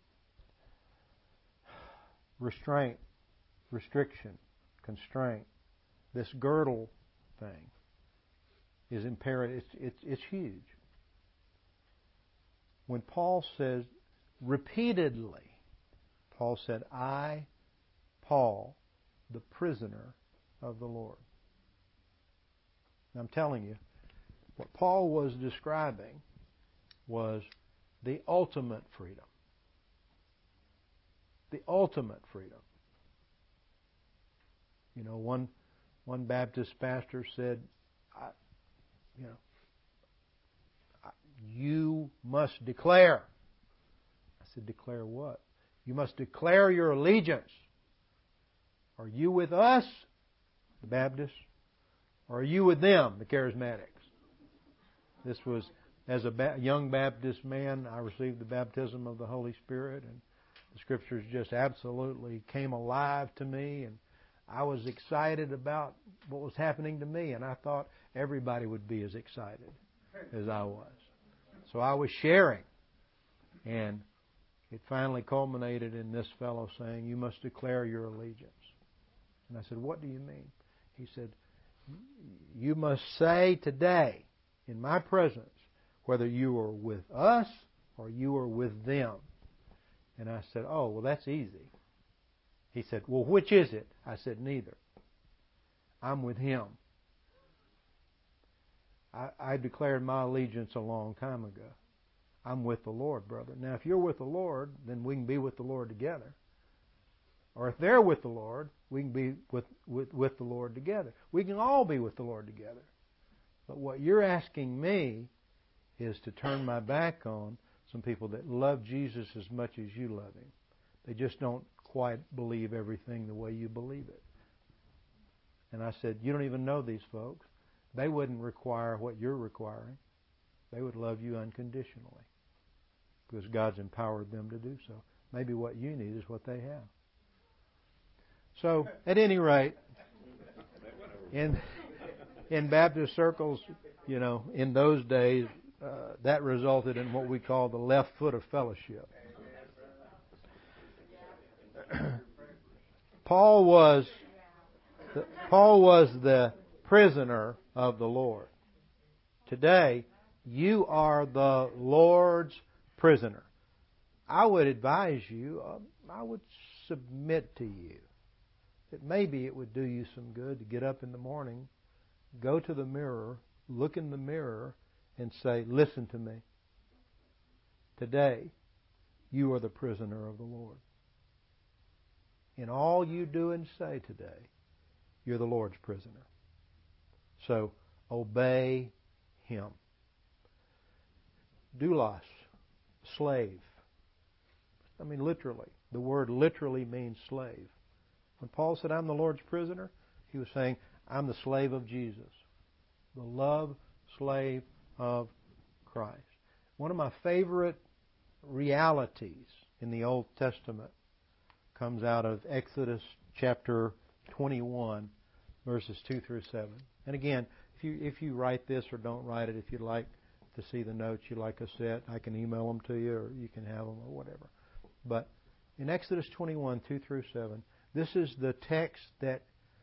Restraint, restriction, constraint, this girdle thing is imperative. It's huge. When Paul says repeatedly, Paul said, I, Paul, the prisoner of the Lord. And I'm telling you, what Paul was describing was the ultimate freedom. The ultimate freedom. You know, one Baptist pastor said, you must declare. I said, declare what? You must declare your allegiance. Are you with us, the Baptists, or are you with them, the Charismatics? This was, as a young Baptist man, I received the baptism of the Holy Spirit, and the Scriptures just absolutely came alive to me, and I was excited about what was happening to me, and I thought everybody would be as excited as I was. So I was sharing, and it finally culminated in this fellow saying, you must declare your allegiance. And I said, what do you mean? He said, you must say today, in my presence, whether you are with us or you are with them. And I said, oh, well, that's easy. He said, well, which is it? I said, neither. I'm with Him. I declared my allegiance a long time ago. I'm with the Lord, brother. Now, if you're with the Lord, then we can be with the Lord together. Or if they're with the Lord, we can be with the Lord together. We can all be with the Lord together. But what you're asking me is to turn my back on some people that love Jesus as much as you love Him. They just don't quite believe everything the way you believe it. And I said, you don't even know these folks. They wouldn't require what you're requiring. They would love you unconditionally because God's empowered them to do so. Maybe what you need is what they have. So, at any rate, in Baptist circles, you know, in those days, that resulted in what we call the left foot of fellowship. Paul was the prisoner of the Lord. Today, you are the Lord's prisoner. I would advise you, I would submit to you that maybe it would do you some good to get up in the morning, go to the mirror, look in the mirror, and say, listen to me. Today, you are the prisoner of the Lord. In all you do and say today, you're the Lord's prisoner. So, obey Him. Doulos, slave. I mean, literally. The word literally means slave. When Paul said, I'm the Lord's prisoner, he was saying, I'm the slave of Jesus. The love slave of Christ. One of my favorite realities in the Old Testament comes out of Exodus chapter 21, verses 2 through 7. And again, if you write this or don't write it, if you'd like to see the notes you'd like us set, I can email them to you or you can have them or whatever. But in Exodus 21, 2 through 7, this is the text that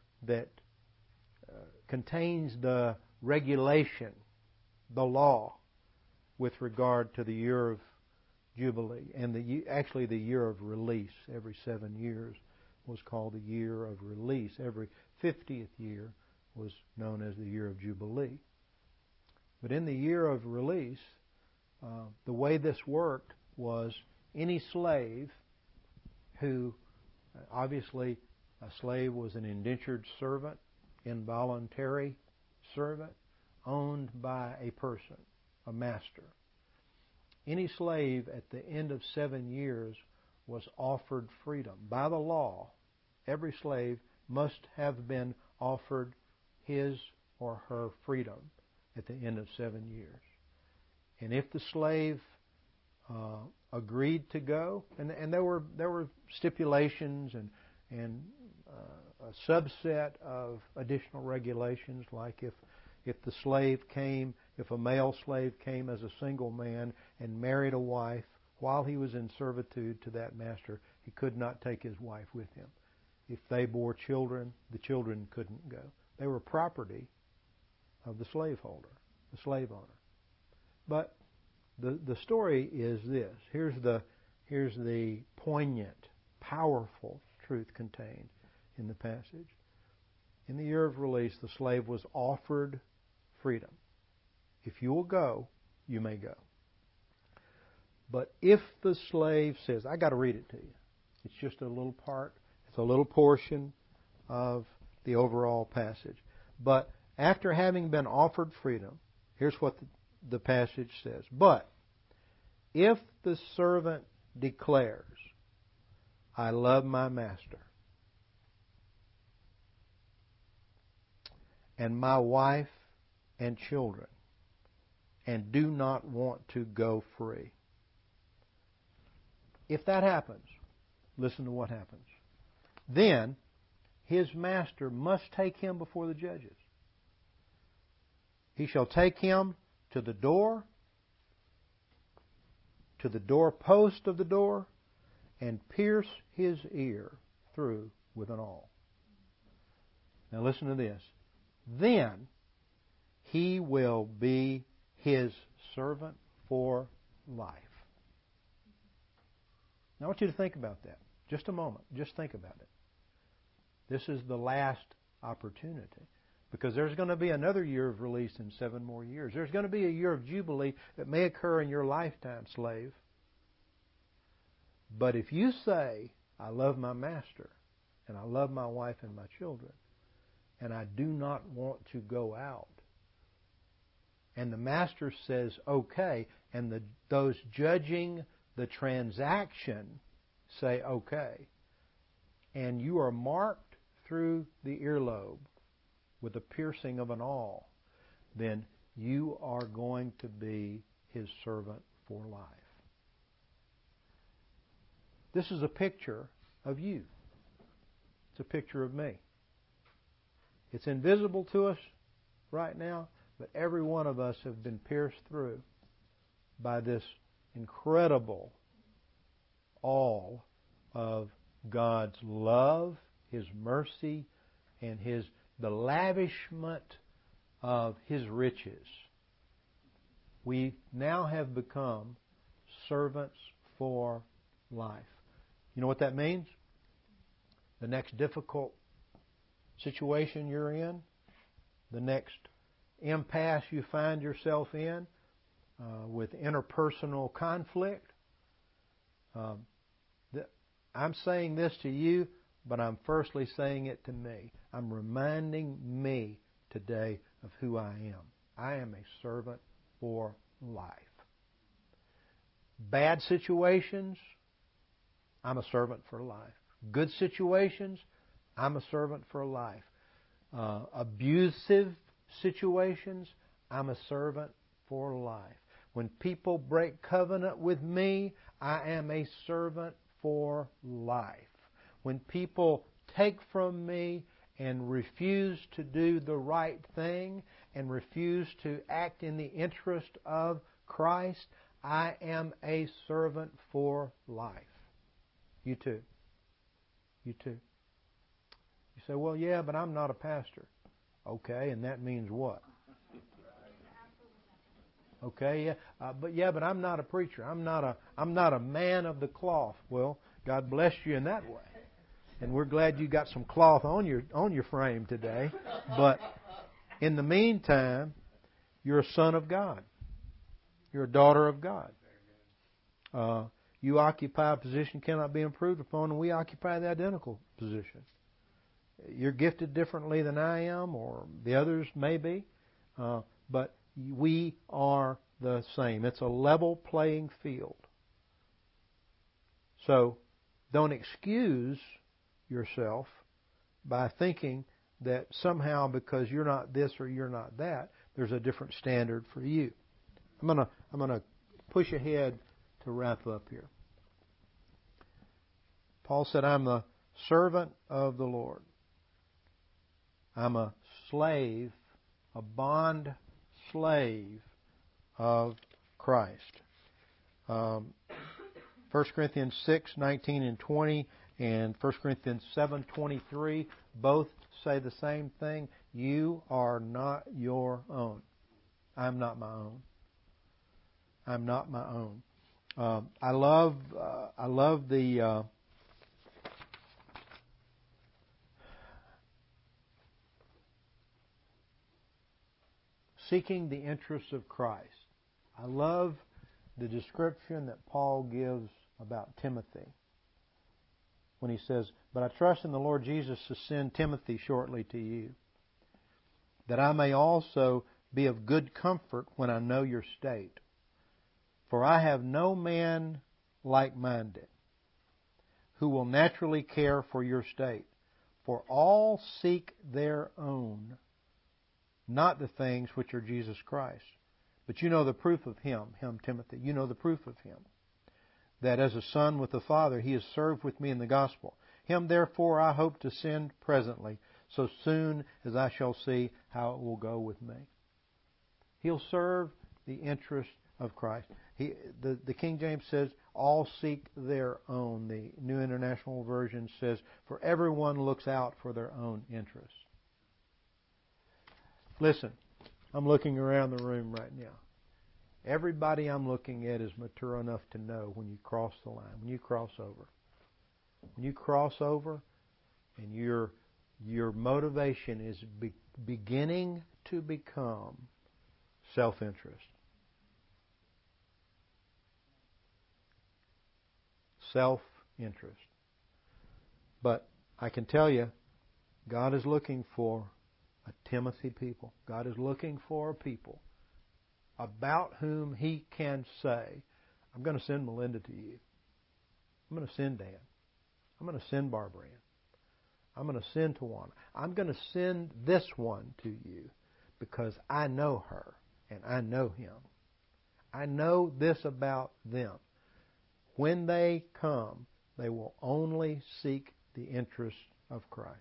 contains the regulation, the law, with regard to the year of Jubilee and actually the year of release. Every 7 years was called the year of release. Every 50th year was known as the year of Jubilee. But in the year of release, the way this worked was any slave who, obviously, a slave was an indentured servant, involuntary servant, owned by a person, a master. Any slave at the end of 7 years was offered freedom. By the law, every slave must have been offered his or her freedom at the end of 7 years. And if the slave agreed to go, and there were stipulations and a subset of additional regulations, like if the slave came, if a male slave came as a single man and married a wife while he was in servitude to that master, he could not take his wife with him. If they bore children, the children couldn't go. They were property of the slaveholder, the slave owner. But the story is this. Here's the poignant, powerful truth contained in the passage. In the year of release, the slave was offered freedom. If you will go, you may go. But if the slave says, I got to read it to you. It's just a little part. It's a little portion of the overall passage. But after having been offered freedom, here's what the passage says. But if the servant declares, I love my master, and my wife and children, and do not want to go free. If that happens, listen to what happens. Then his master must take him before the judges. He shall take him to the door, to the doorpost of the door, and pierce his ear through with an awl. Now listen to this. Then he will be his servant for life. Now I want you to think about that. Just a moment. Just think about it. This is the last opportunity. Because there's going to be another year of release in 7 more years. There's going to be a year of jubilee that may occur in your lifetime, slave. But if you say, I love my master, and I love my wife and my children, and I do not want to go out, and the master says, okay, and those judging the transaction say, okay, and you are marked through the earlobe with the piercing of an awl, then you are going to be his servant for life. This is a picture of you. It's a picture of me. It's invisible to us right now, but every one of us have been pierced through by this incredible awl of God's love, His mercy, and the lavishment of His riches. We now have become servants for life. You know what that means? The next difficult situation you're in, the next impasse you find yourself in with interpersonal conflict, I'm saying this to you, but I'm firstly saying it to me. I'm reminding me today of who I am. I am a servant for life. Bad situations, I'm a servant for life. Good situations, I'm a servant for life. Abusive situations, I'm a servant for life. When people break covenant with me, I am a servant for life. When people take from me and refuse to do the right thing and refuse to act in the interest of Christ, I am a servant for life. You too. You too. You say, well, yeah, but I'm not a pastor. Okay, and that means what? Okay, yeah, but I'm not a preacher. I'm not a man of the cloth. Well, God bless you in that way, and we're glad you got some cloth on your frame today. But in the meantime, you're a son of God. You're a daughter of God. You occupy a position cannot be improved upon, and we occupy the identical position. You're gifted differently than I am, or the others may be, but we are the same. It's a level playing field. So don't excuse yourself by thinking that somehow because you're not this or you're not that, there's a different standard for you. I'm gonna push ahead to wrap up here. Paul said, I'm the servant of the Lord. I'm a slave, a bond slave of Christ. 1 Corinthians 6:19 and 20 and 1 Corinthians 7:23 both say the same thing. You are not your own. I'm not my own. I'm not my own. I love the seeking the interests of Christ. I love the description that Paul gives about Timothy when he says, "But I trust in the Lord Jesus to send Timothy shortly to you, that I may also be of good comfort when I know your state. For I have no man like-minded who will naturally care for your state. For all seek their own, not the things which are Jesus Christ. But you know the proof of him, Timothy, you know the proof of him, that as a son with the Father he has served with me in the gospel. Him therefore I hope to send presently, so soon as I shall see how it will go with me." He'll serve the interest of Christ. The King James says, all seek their own. The New International Version says, for everyone looks out for their own interests. Listen, I'm looking around the room right now. Everybody I'm looking at is mature enough to know when you cross the line, when you cross over. When you cross over and your motivation is beginning to become self-interest. Self-interest. But I can tell you, God is looking for a Timothy people. God is looking for a people about whom He can say, I'm going to send Melinda to you. I'm going to send Dan. I'm going to send Barbara Ann. I'm going to send Tawana. I'm going to send this one to you because I know her and I know him. I know this about them. When they come, they will only seek the interest of Christ.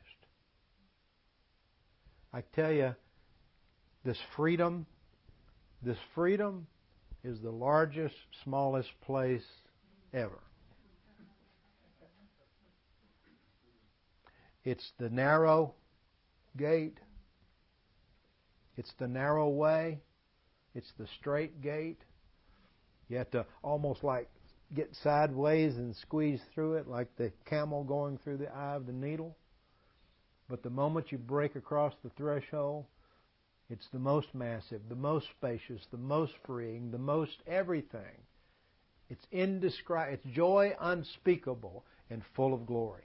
I tell you, this freedom is the largest, smallest place ever. It's the narrow gate. It's the narrow way. It's the straight gate. You have to almost like get sideways and squeeze through it like the camel going through the eye of the needle. But the moment you break across the threshold, it's the most massive, the most spacious, the most freeing, the most everything. It's indescribable. It's joy unspeakable and full of glory.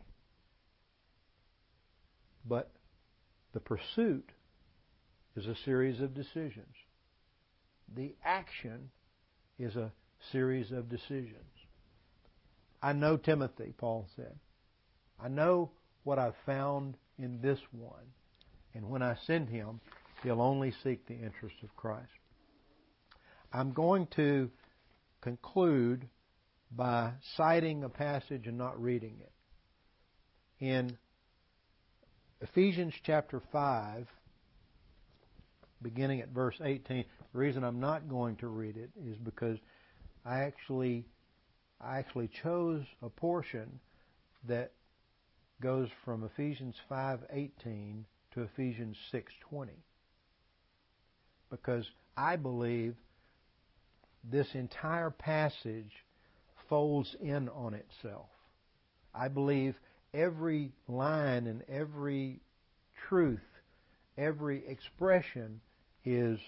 But the pursuit is a series of decisions. The action is a series of decisions. I know Timothy, Paul said. I know what I've found in this one. And when I send him, he'll only seek the interest of Christ. I'm going to conclude by citing a passage and not reading it. In Ephesians chapter 5, beginning at verse 18, the reason I'm not going to read it is because I actually chose a portion that goes from Ephesians 5:18 to Ephesians 6:20. Because I believe this entire passage folds in on itself. I believe every line and every truth, every expression is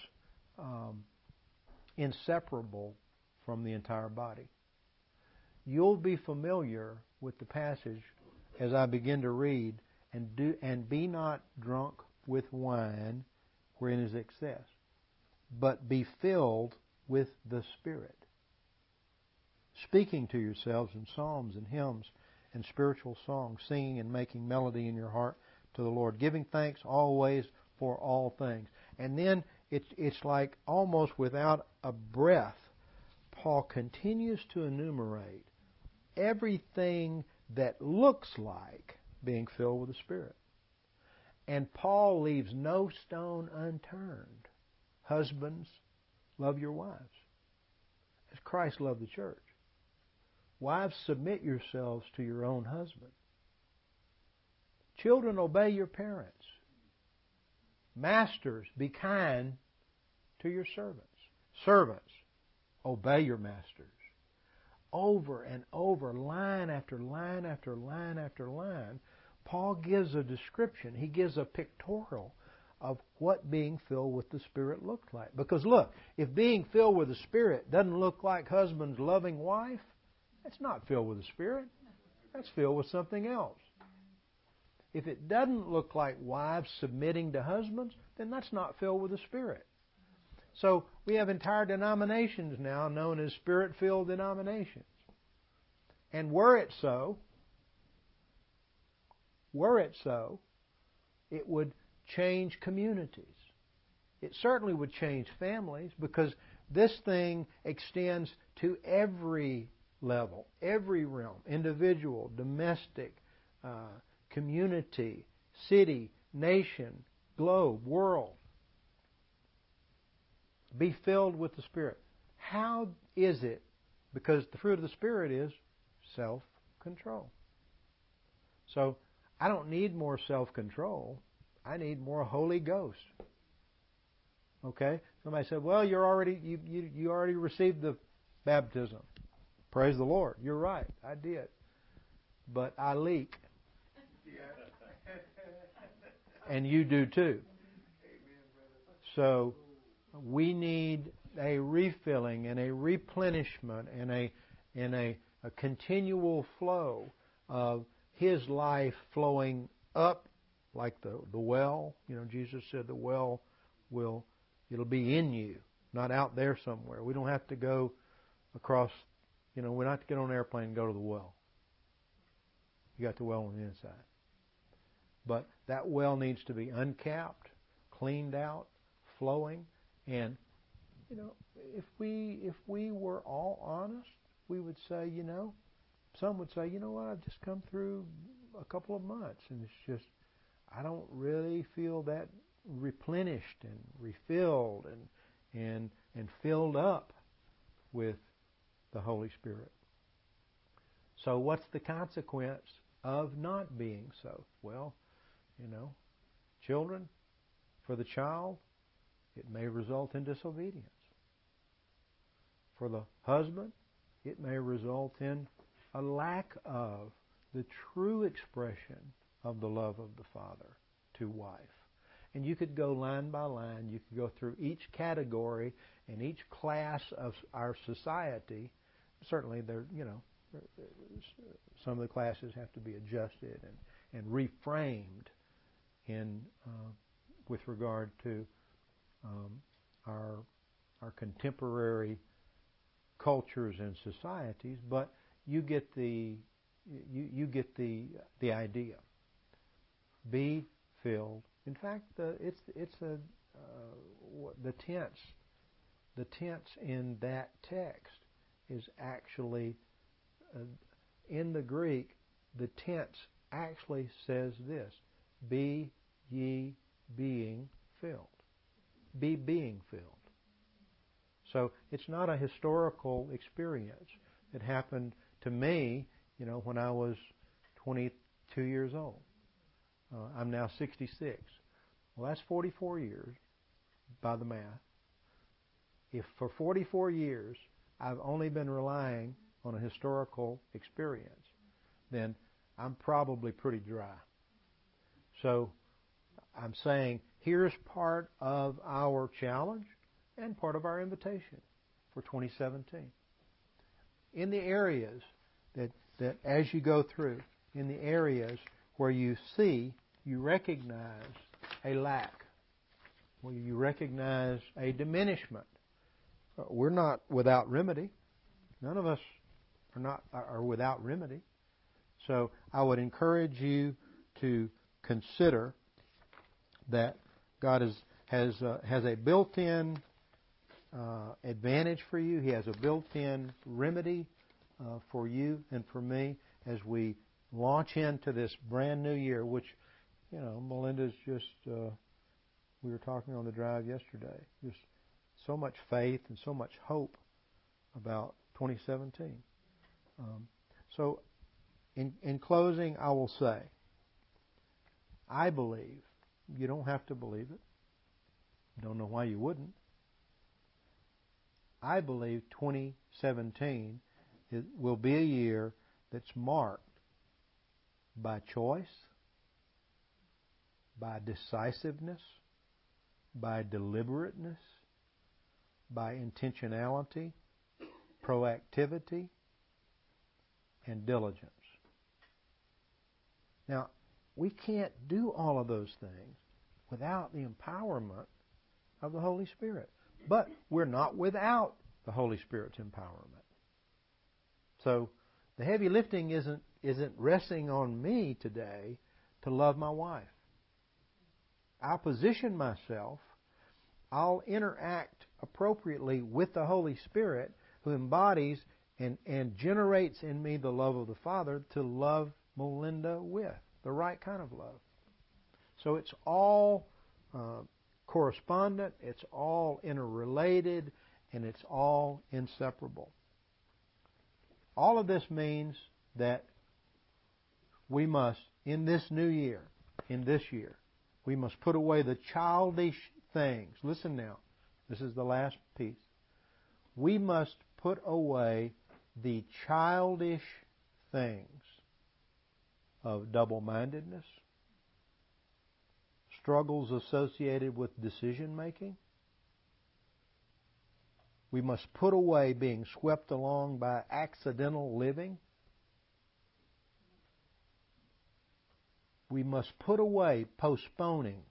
inseparable from the entire body. You'll be familiar with the passage as I begin to read, and be not drunk with wine wherein is excess, but be filled with the Spirit, speaking to yourselves in psalms and hymns and spiritual songs, singing and making melody in your heart to the Lord, giving thanks always for all things. And then it's like almost without a breath, Paul continues to enumerate everything that looks like being filled with the Spirit. And Paul leaves no stone unturned. Husbands, love your wives as Christ loved the church. Wives, submit yourselves to your own husband. Children, obey your parents. Masters, be kind to your servants. Servants, obey your masters. Over and over, line after line after line after line, Paul gives a description. He gives a pictorial of what being filled with the Spirit looked like. Because look, if being filled with the Spirit doesn't look like husband's loving wife, that's not filled with the Spirit. That's filled with something else. If it doesn't look like wives submitting to husbands, then that's not filled with the Spirit. So we have entire denominations now known as Spirit-filled denominations. And were it so, it would change communities. It certainly would change families, because this thing extends to every level, every realm, individual, domestic, community, city, nation, globe, world. Be filled with the Spirit. How is it? Because the fruit of the Spirit is self-control. So I don't need more self-control. I need more Holy Ghost. Okay? Somebody said, "Well, you already received the baptism." Praise the Lord. You're right. I did. But I leak. And you do too. So we need a refilling and a replenishment and a continual flow of His life flowing up like the well. You know, Jesus said the well it'll be in you, not out there somewhere. We don't have to go across, we don't have to get on an airplane and go to the well. You got the well on the inside. But that well needs to be uncapped, cleaned out, flowing. And, if we were all honest, we would say, some would say, you know what, I've just come through a couple of months, and it's just, I don't really feel that replenished and refilled and filled up with the Holy Spirit. So what's the consequence of not being so? Well, children, for the child, it may result in disobedience. For the husband, it may result in a lack of the true expression of the love of the Father to wife. And you could go line by line. You could go through each category and each class of our society. Certainly, some of the classes have to be adjusted and reframed with regard to our contemporary cultures and societies. But you get the idea. Be filled. In fact, the tense in that text is actually in the Greek. The tense actually says this: "Be ye being filled." Be being filled. So it's not a historical experience. It happened to me, when I was 22 years old. I'm now 66. Well, that's 44 years by the math. If for 44 years I've only been relying on a historical experience, then I'm probably pretty dry. So I'm saying here's part of our challenge and part of our invitation for 2017. In the areas that as you go through, in the areas where you recognize a lack, where you recognize a diminishment. We're not without remedy. None of us are without remedy. So I would encourage you to consider that God has has a built-in advantage for you. He has a built-in remedy for you and for me as we launch into this brand new year, which, Melinda's just, we were talking on the drive yesterday, just so much faith and so much hope about 2017. So in closing, I will say, I believe, you don't have to believe it, don't know why you wouldn't, I believe 2017 will be a year that's marked by choice, by decisiveness, by deliberateness, by intentionality, proactivity, and diligence. Now, we can't do all of those things without the empowerment of the Holy Spirit. But we're not without the Holy Spirit's empowerment. So the heavy lifting isn't resting on me today to love my wife. I'll position myself, I'll interact appropriately with the Holy Spirit who embodies and generates in me the love of the Father to love Melinda with, the right kind of love. So it's all correspondent, it's all interrelated, and it's all inseparable. All of this means that we must, in this new year, we must put away the childish things. Listen now, this is the last piece. We must put away the childish things of double-mindedness, struggles associated with decision making. We must put away being swept along by accidental living. We must put away postponing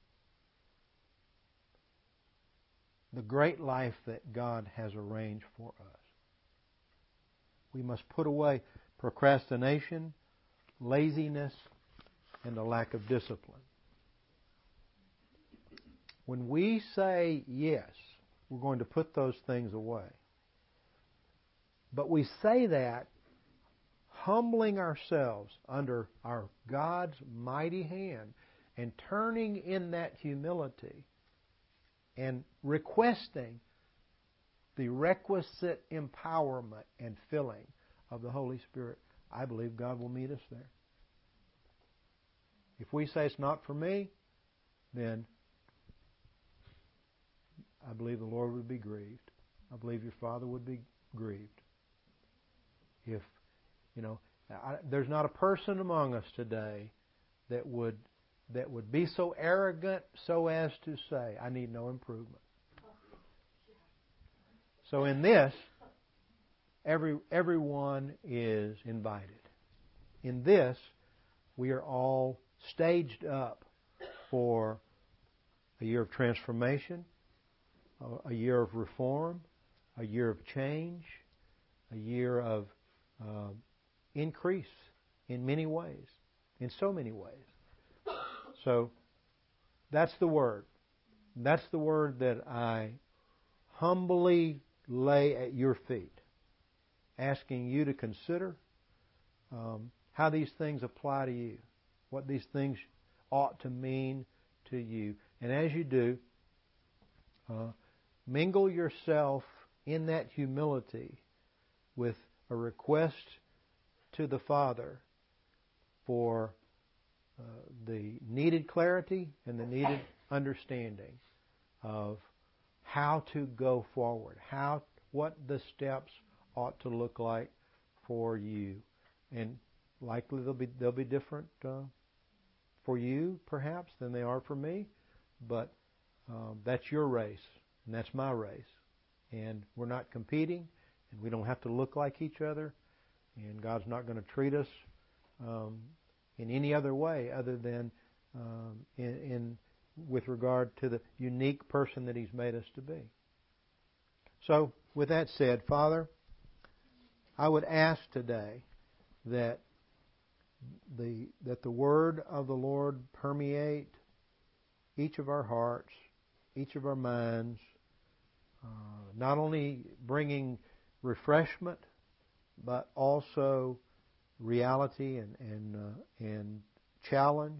the great life that God has arranged for us. We must put away procrastination, laziness, and a lack of discipline. When we say yes, we're going to put those things away. But we say that humbling ourselves under our God's mighty hand and turning in that humility and requesting the requisite empowerment and filling of the Holy Spirit. I believe God will meet us there. If we say it's not for me, then I believe the Lord would be grieved. I believe your Father would be grieved. If, there's not a person among us today that would be so arrogant so as to say, I need no improvement. So in this, everyone is invited. In this, we are all staged up for a year of transformation, a year of reform, a year of change, a year of increase in many ways, in so many ways. So that's the Word. That's the Word that I humbly lay at your feet, asking you to consider how these things apply to you, what these things ought to mean to you. And as you do, mingle yourself in that humility with a request to the Father for the needed clarity and the needed understanding of how to go forward, what the steps ought to look like for you. And likely they'll be different for you, perhaps, than they are for me. But that's your race, and that's my race. And we're not competing, and we don't have to look like each other. And God's not going to treat us in any other way other than with regard to the unique person that He's made us to be. So, with that said, Father, I would ask today that the Word of the Lord permeate each of our hearts each of our minds, not only bringing refreshment, but also reality and challenge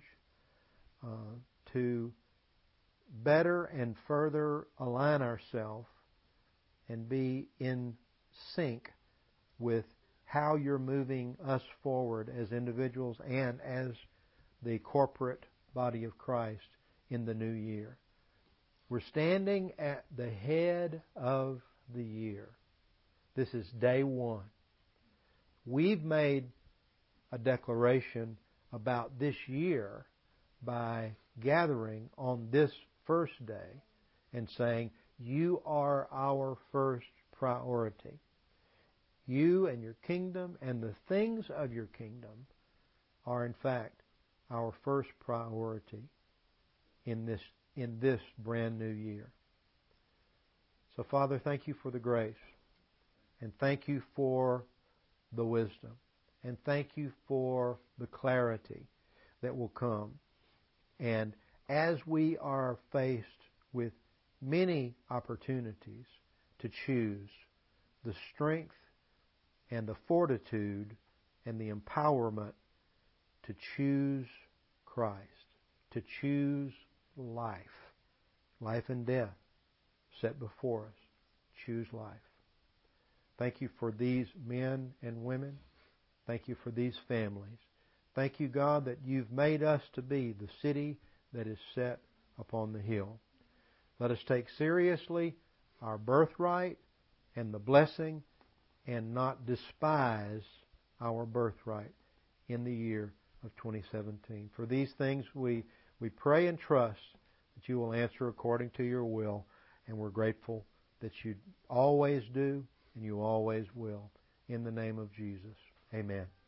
to better and further align ourselves and be in sync with how you're moving us forward as individuals and as the corporate body of Christ in the new year. We're standing at the head of the year. This is day one. We've made a declaration about this year by gathering on this first day and saying, you are our first priority. You and your kingdom and the things of your kingdom are in fact our first priority in this brand new year. So Father, thank you for the grace, and thank you for the wisdom, and thank you for the clarity that will come. And as we are faced with many opportunities to choose, the strength and the fortitude and the empowerment to choose Christ, to choose life and death set before us. Choose life. Thank you for these men and women. Thank you for these families. Thank you, God, that you've made us to be the city that is set upon the hill. Let us take seriously our birthright and the blessing and not despise our birthright in the year of 2017. For these things we pray and trust that you will answer according to your will, and we're grateful that you always do and you always will. In the name of Jesus, amen.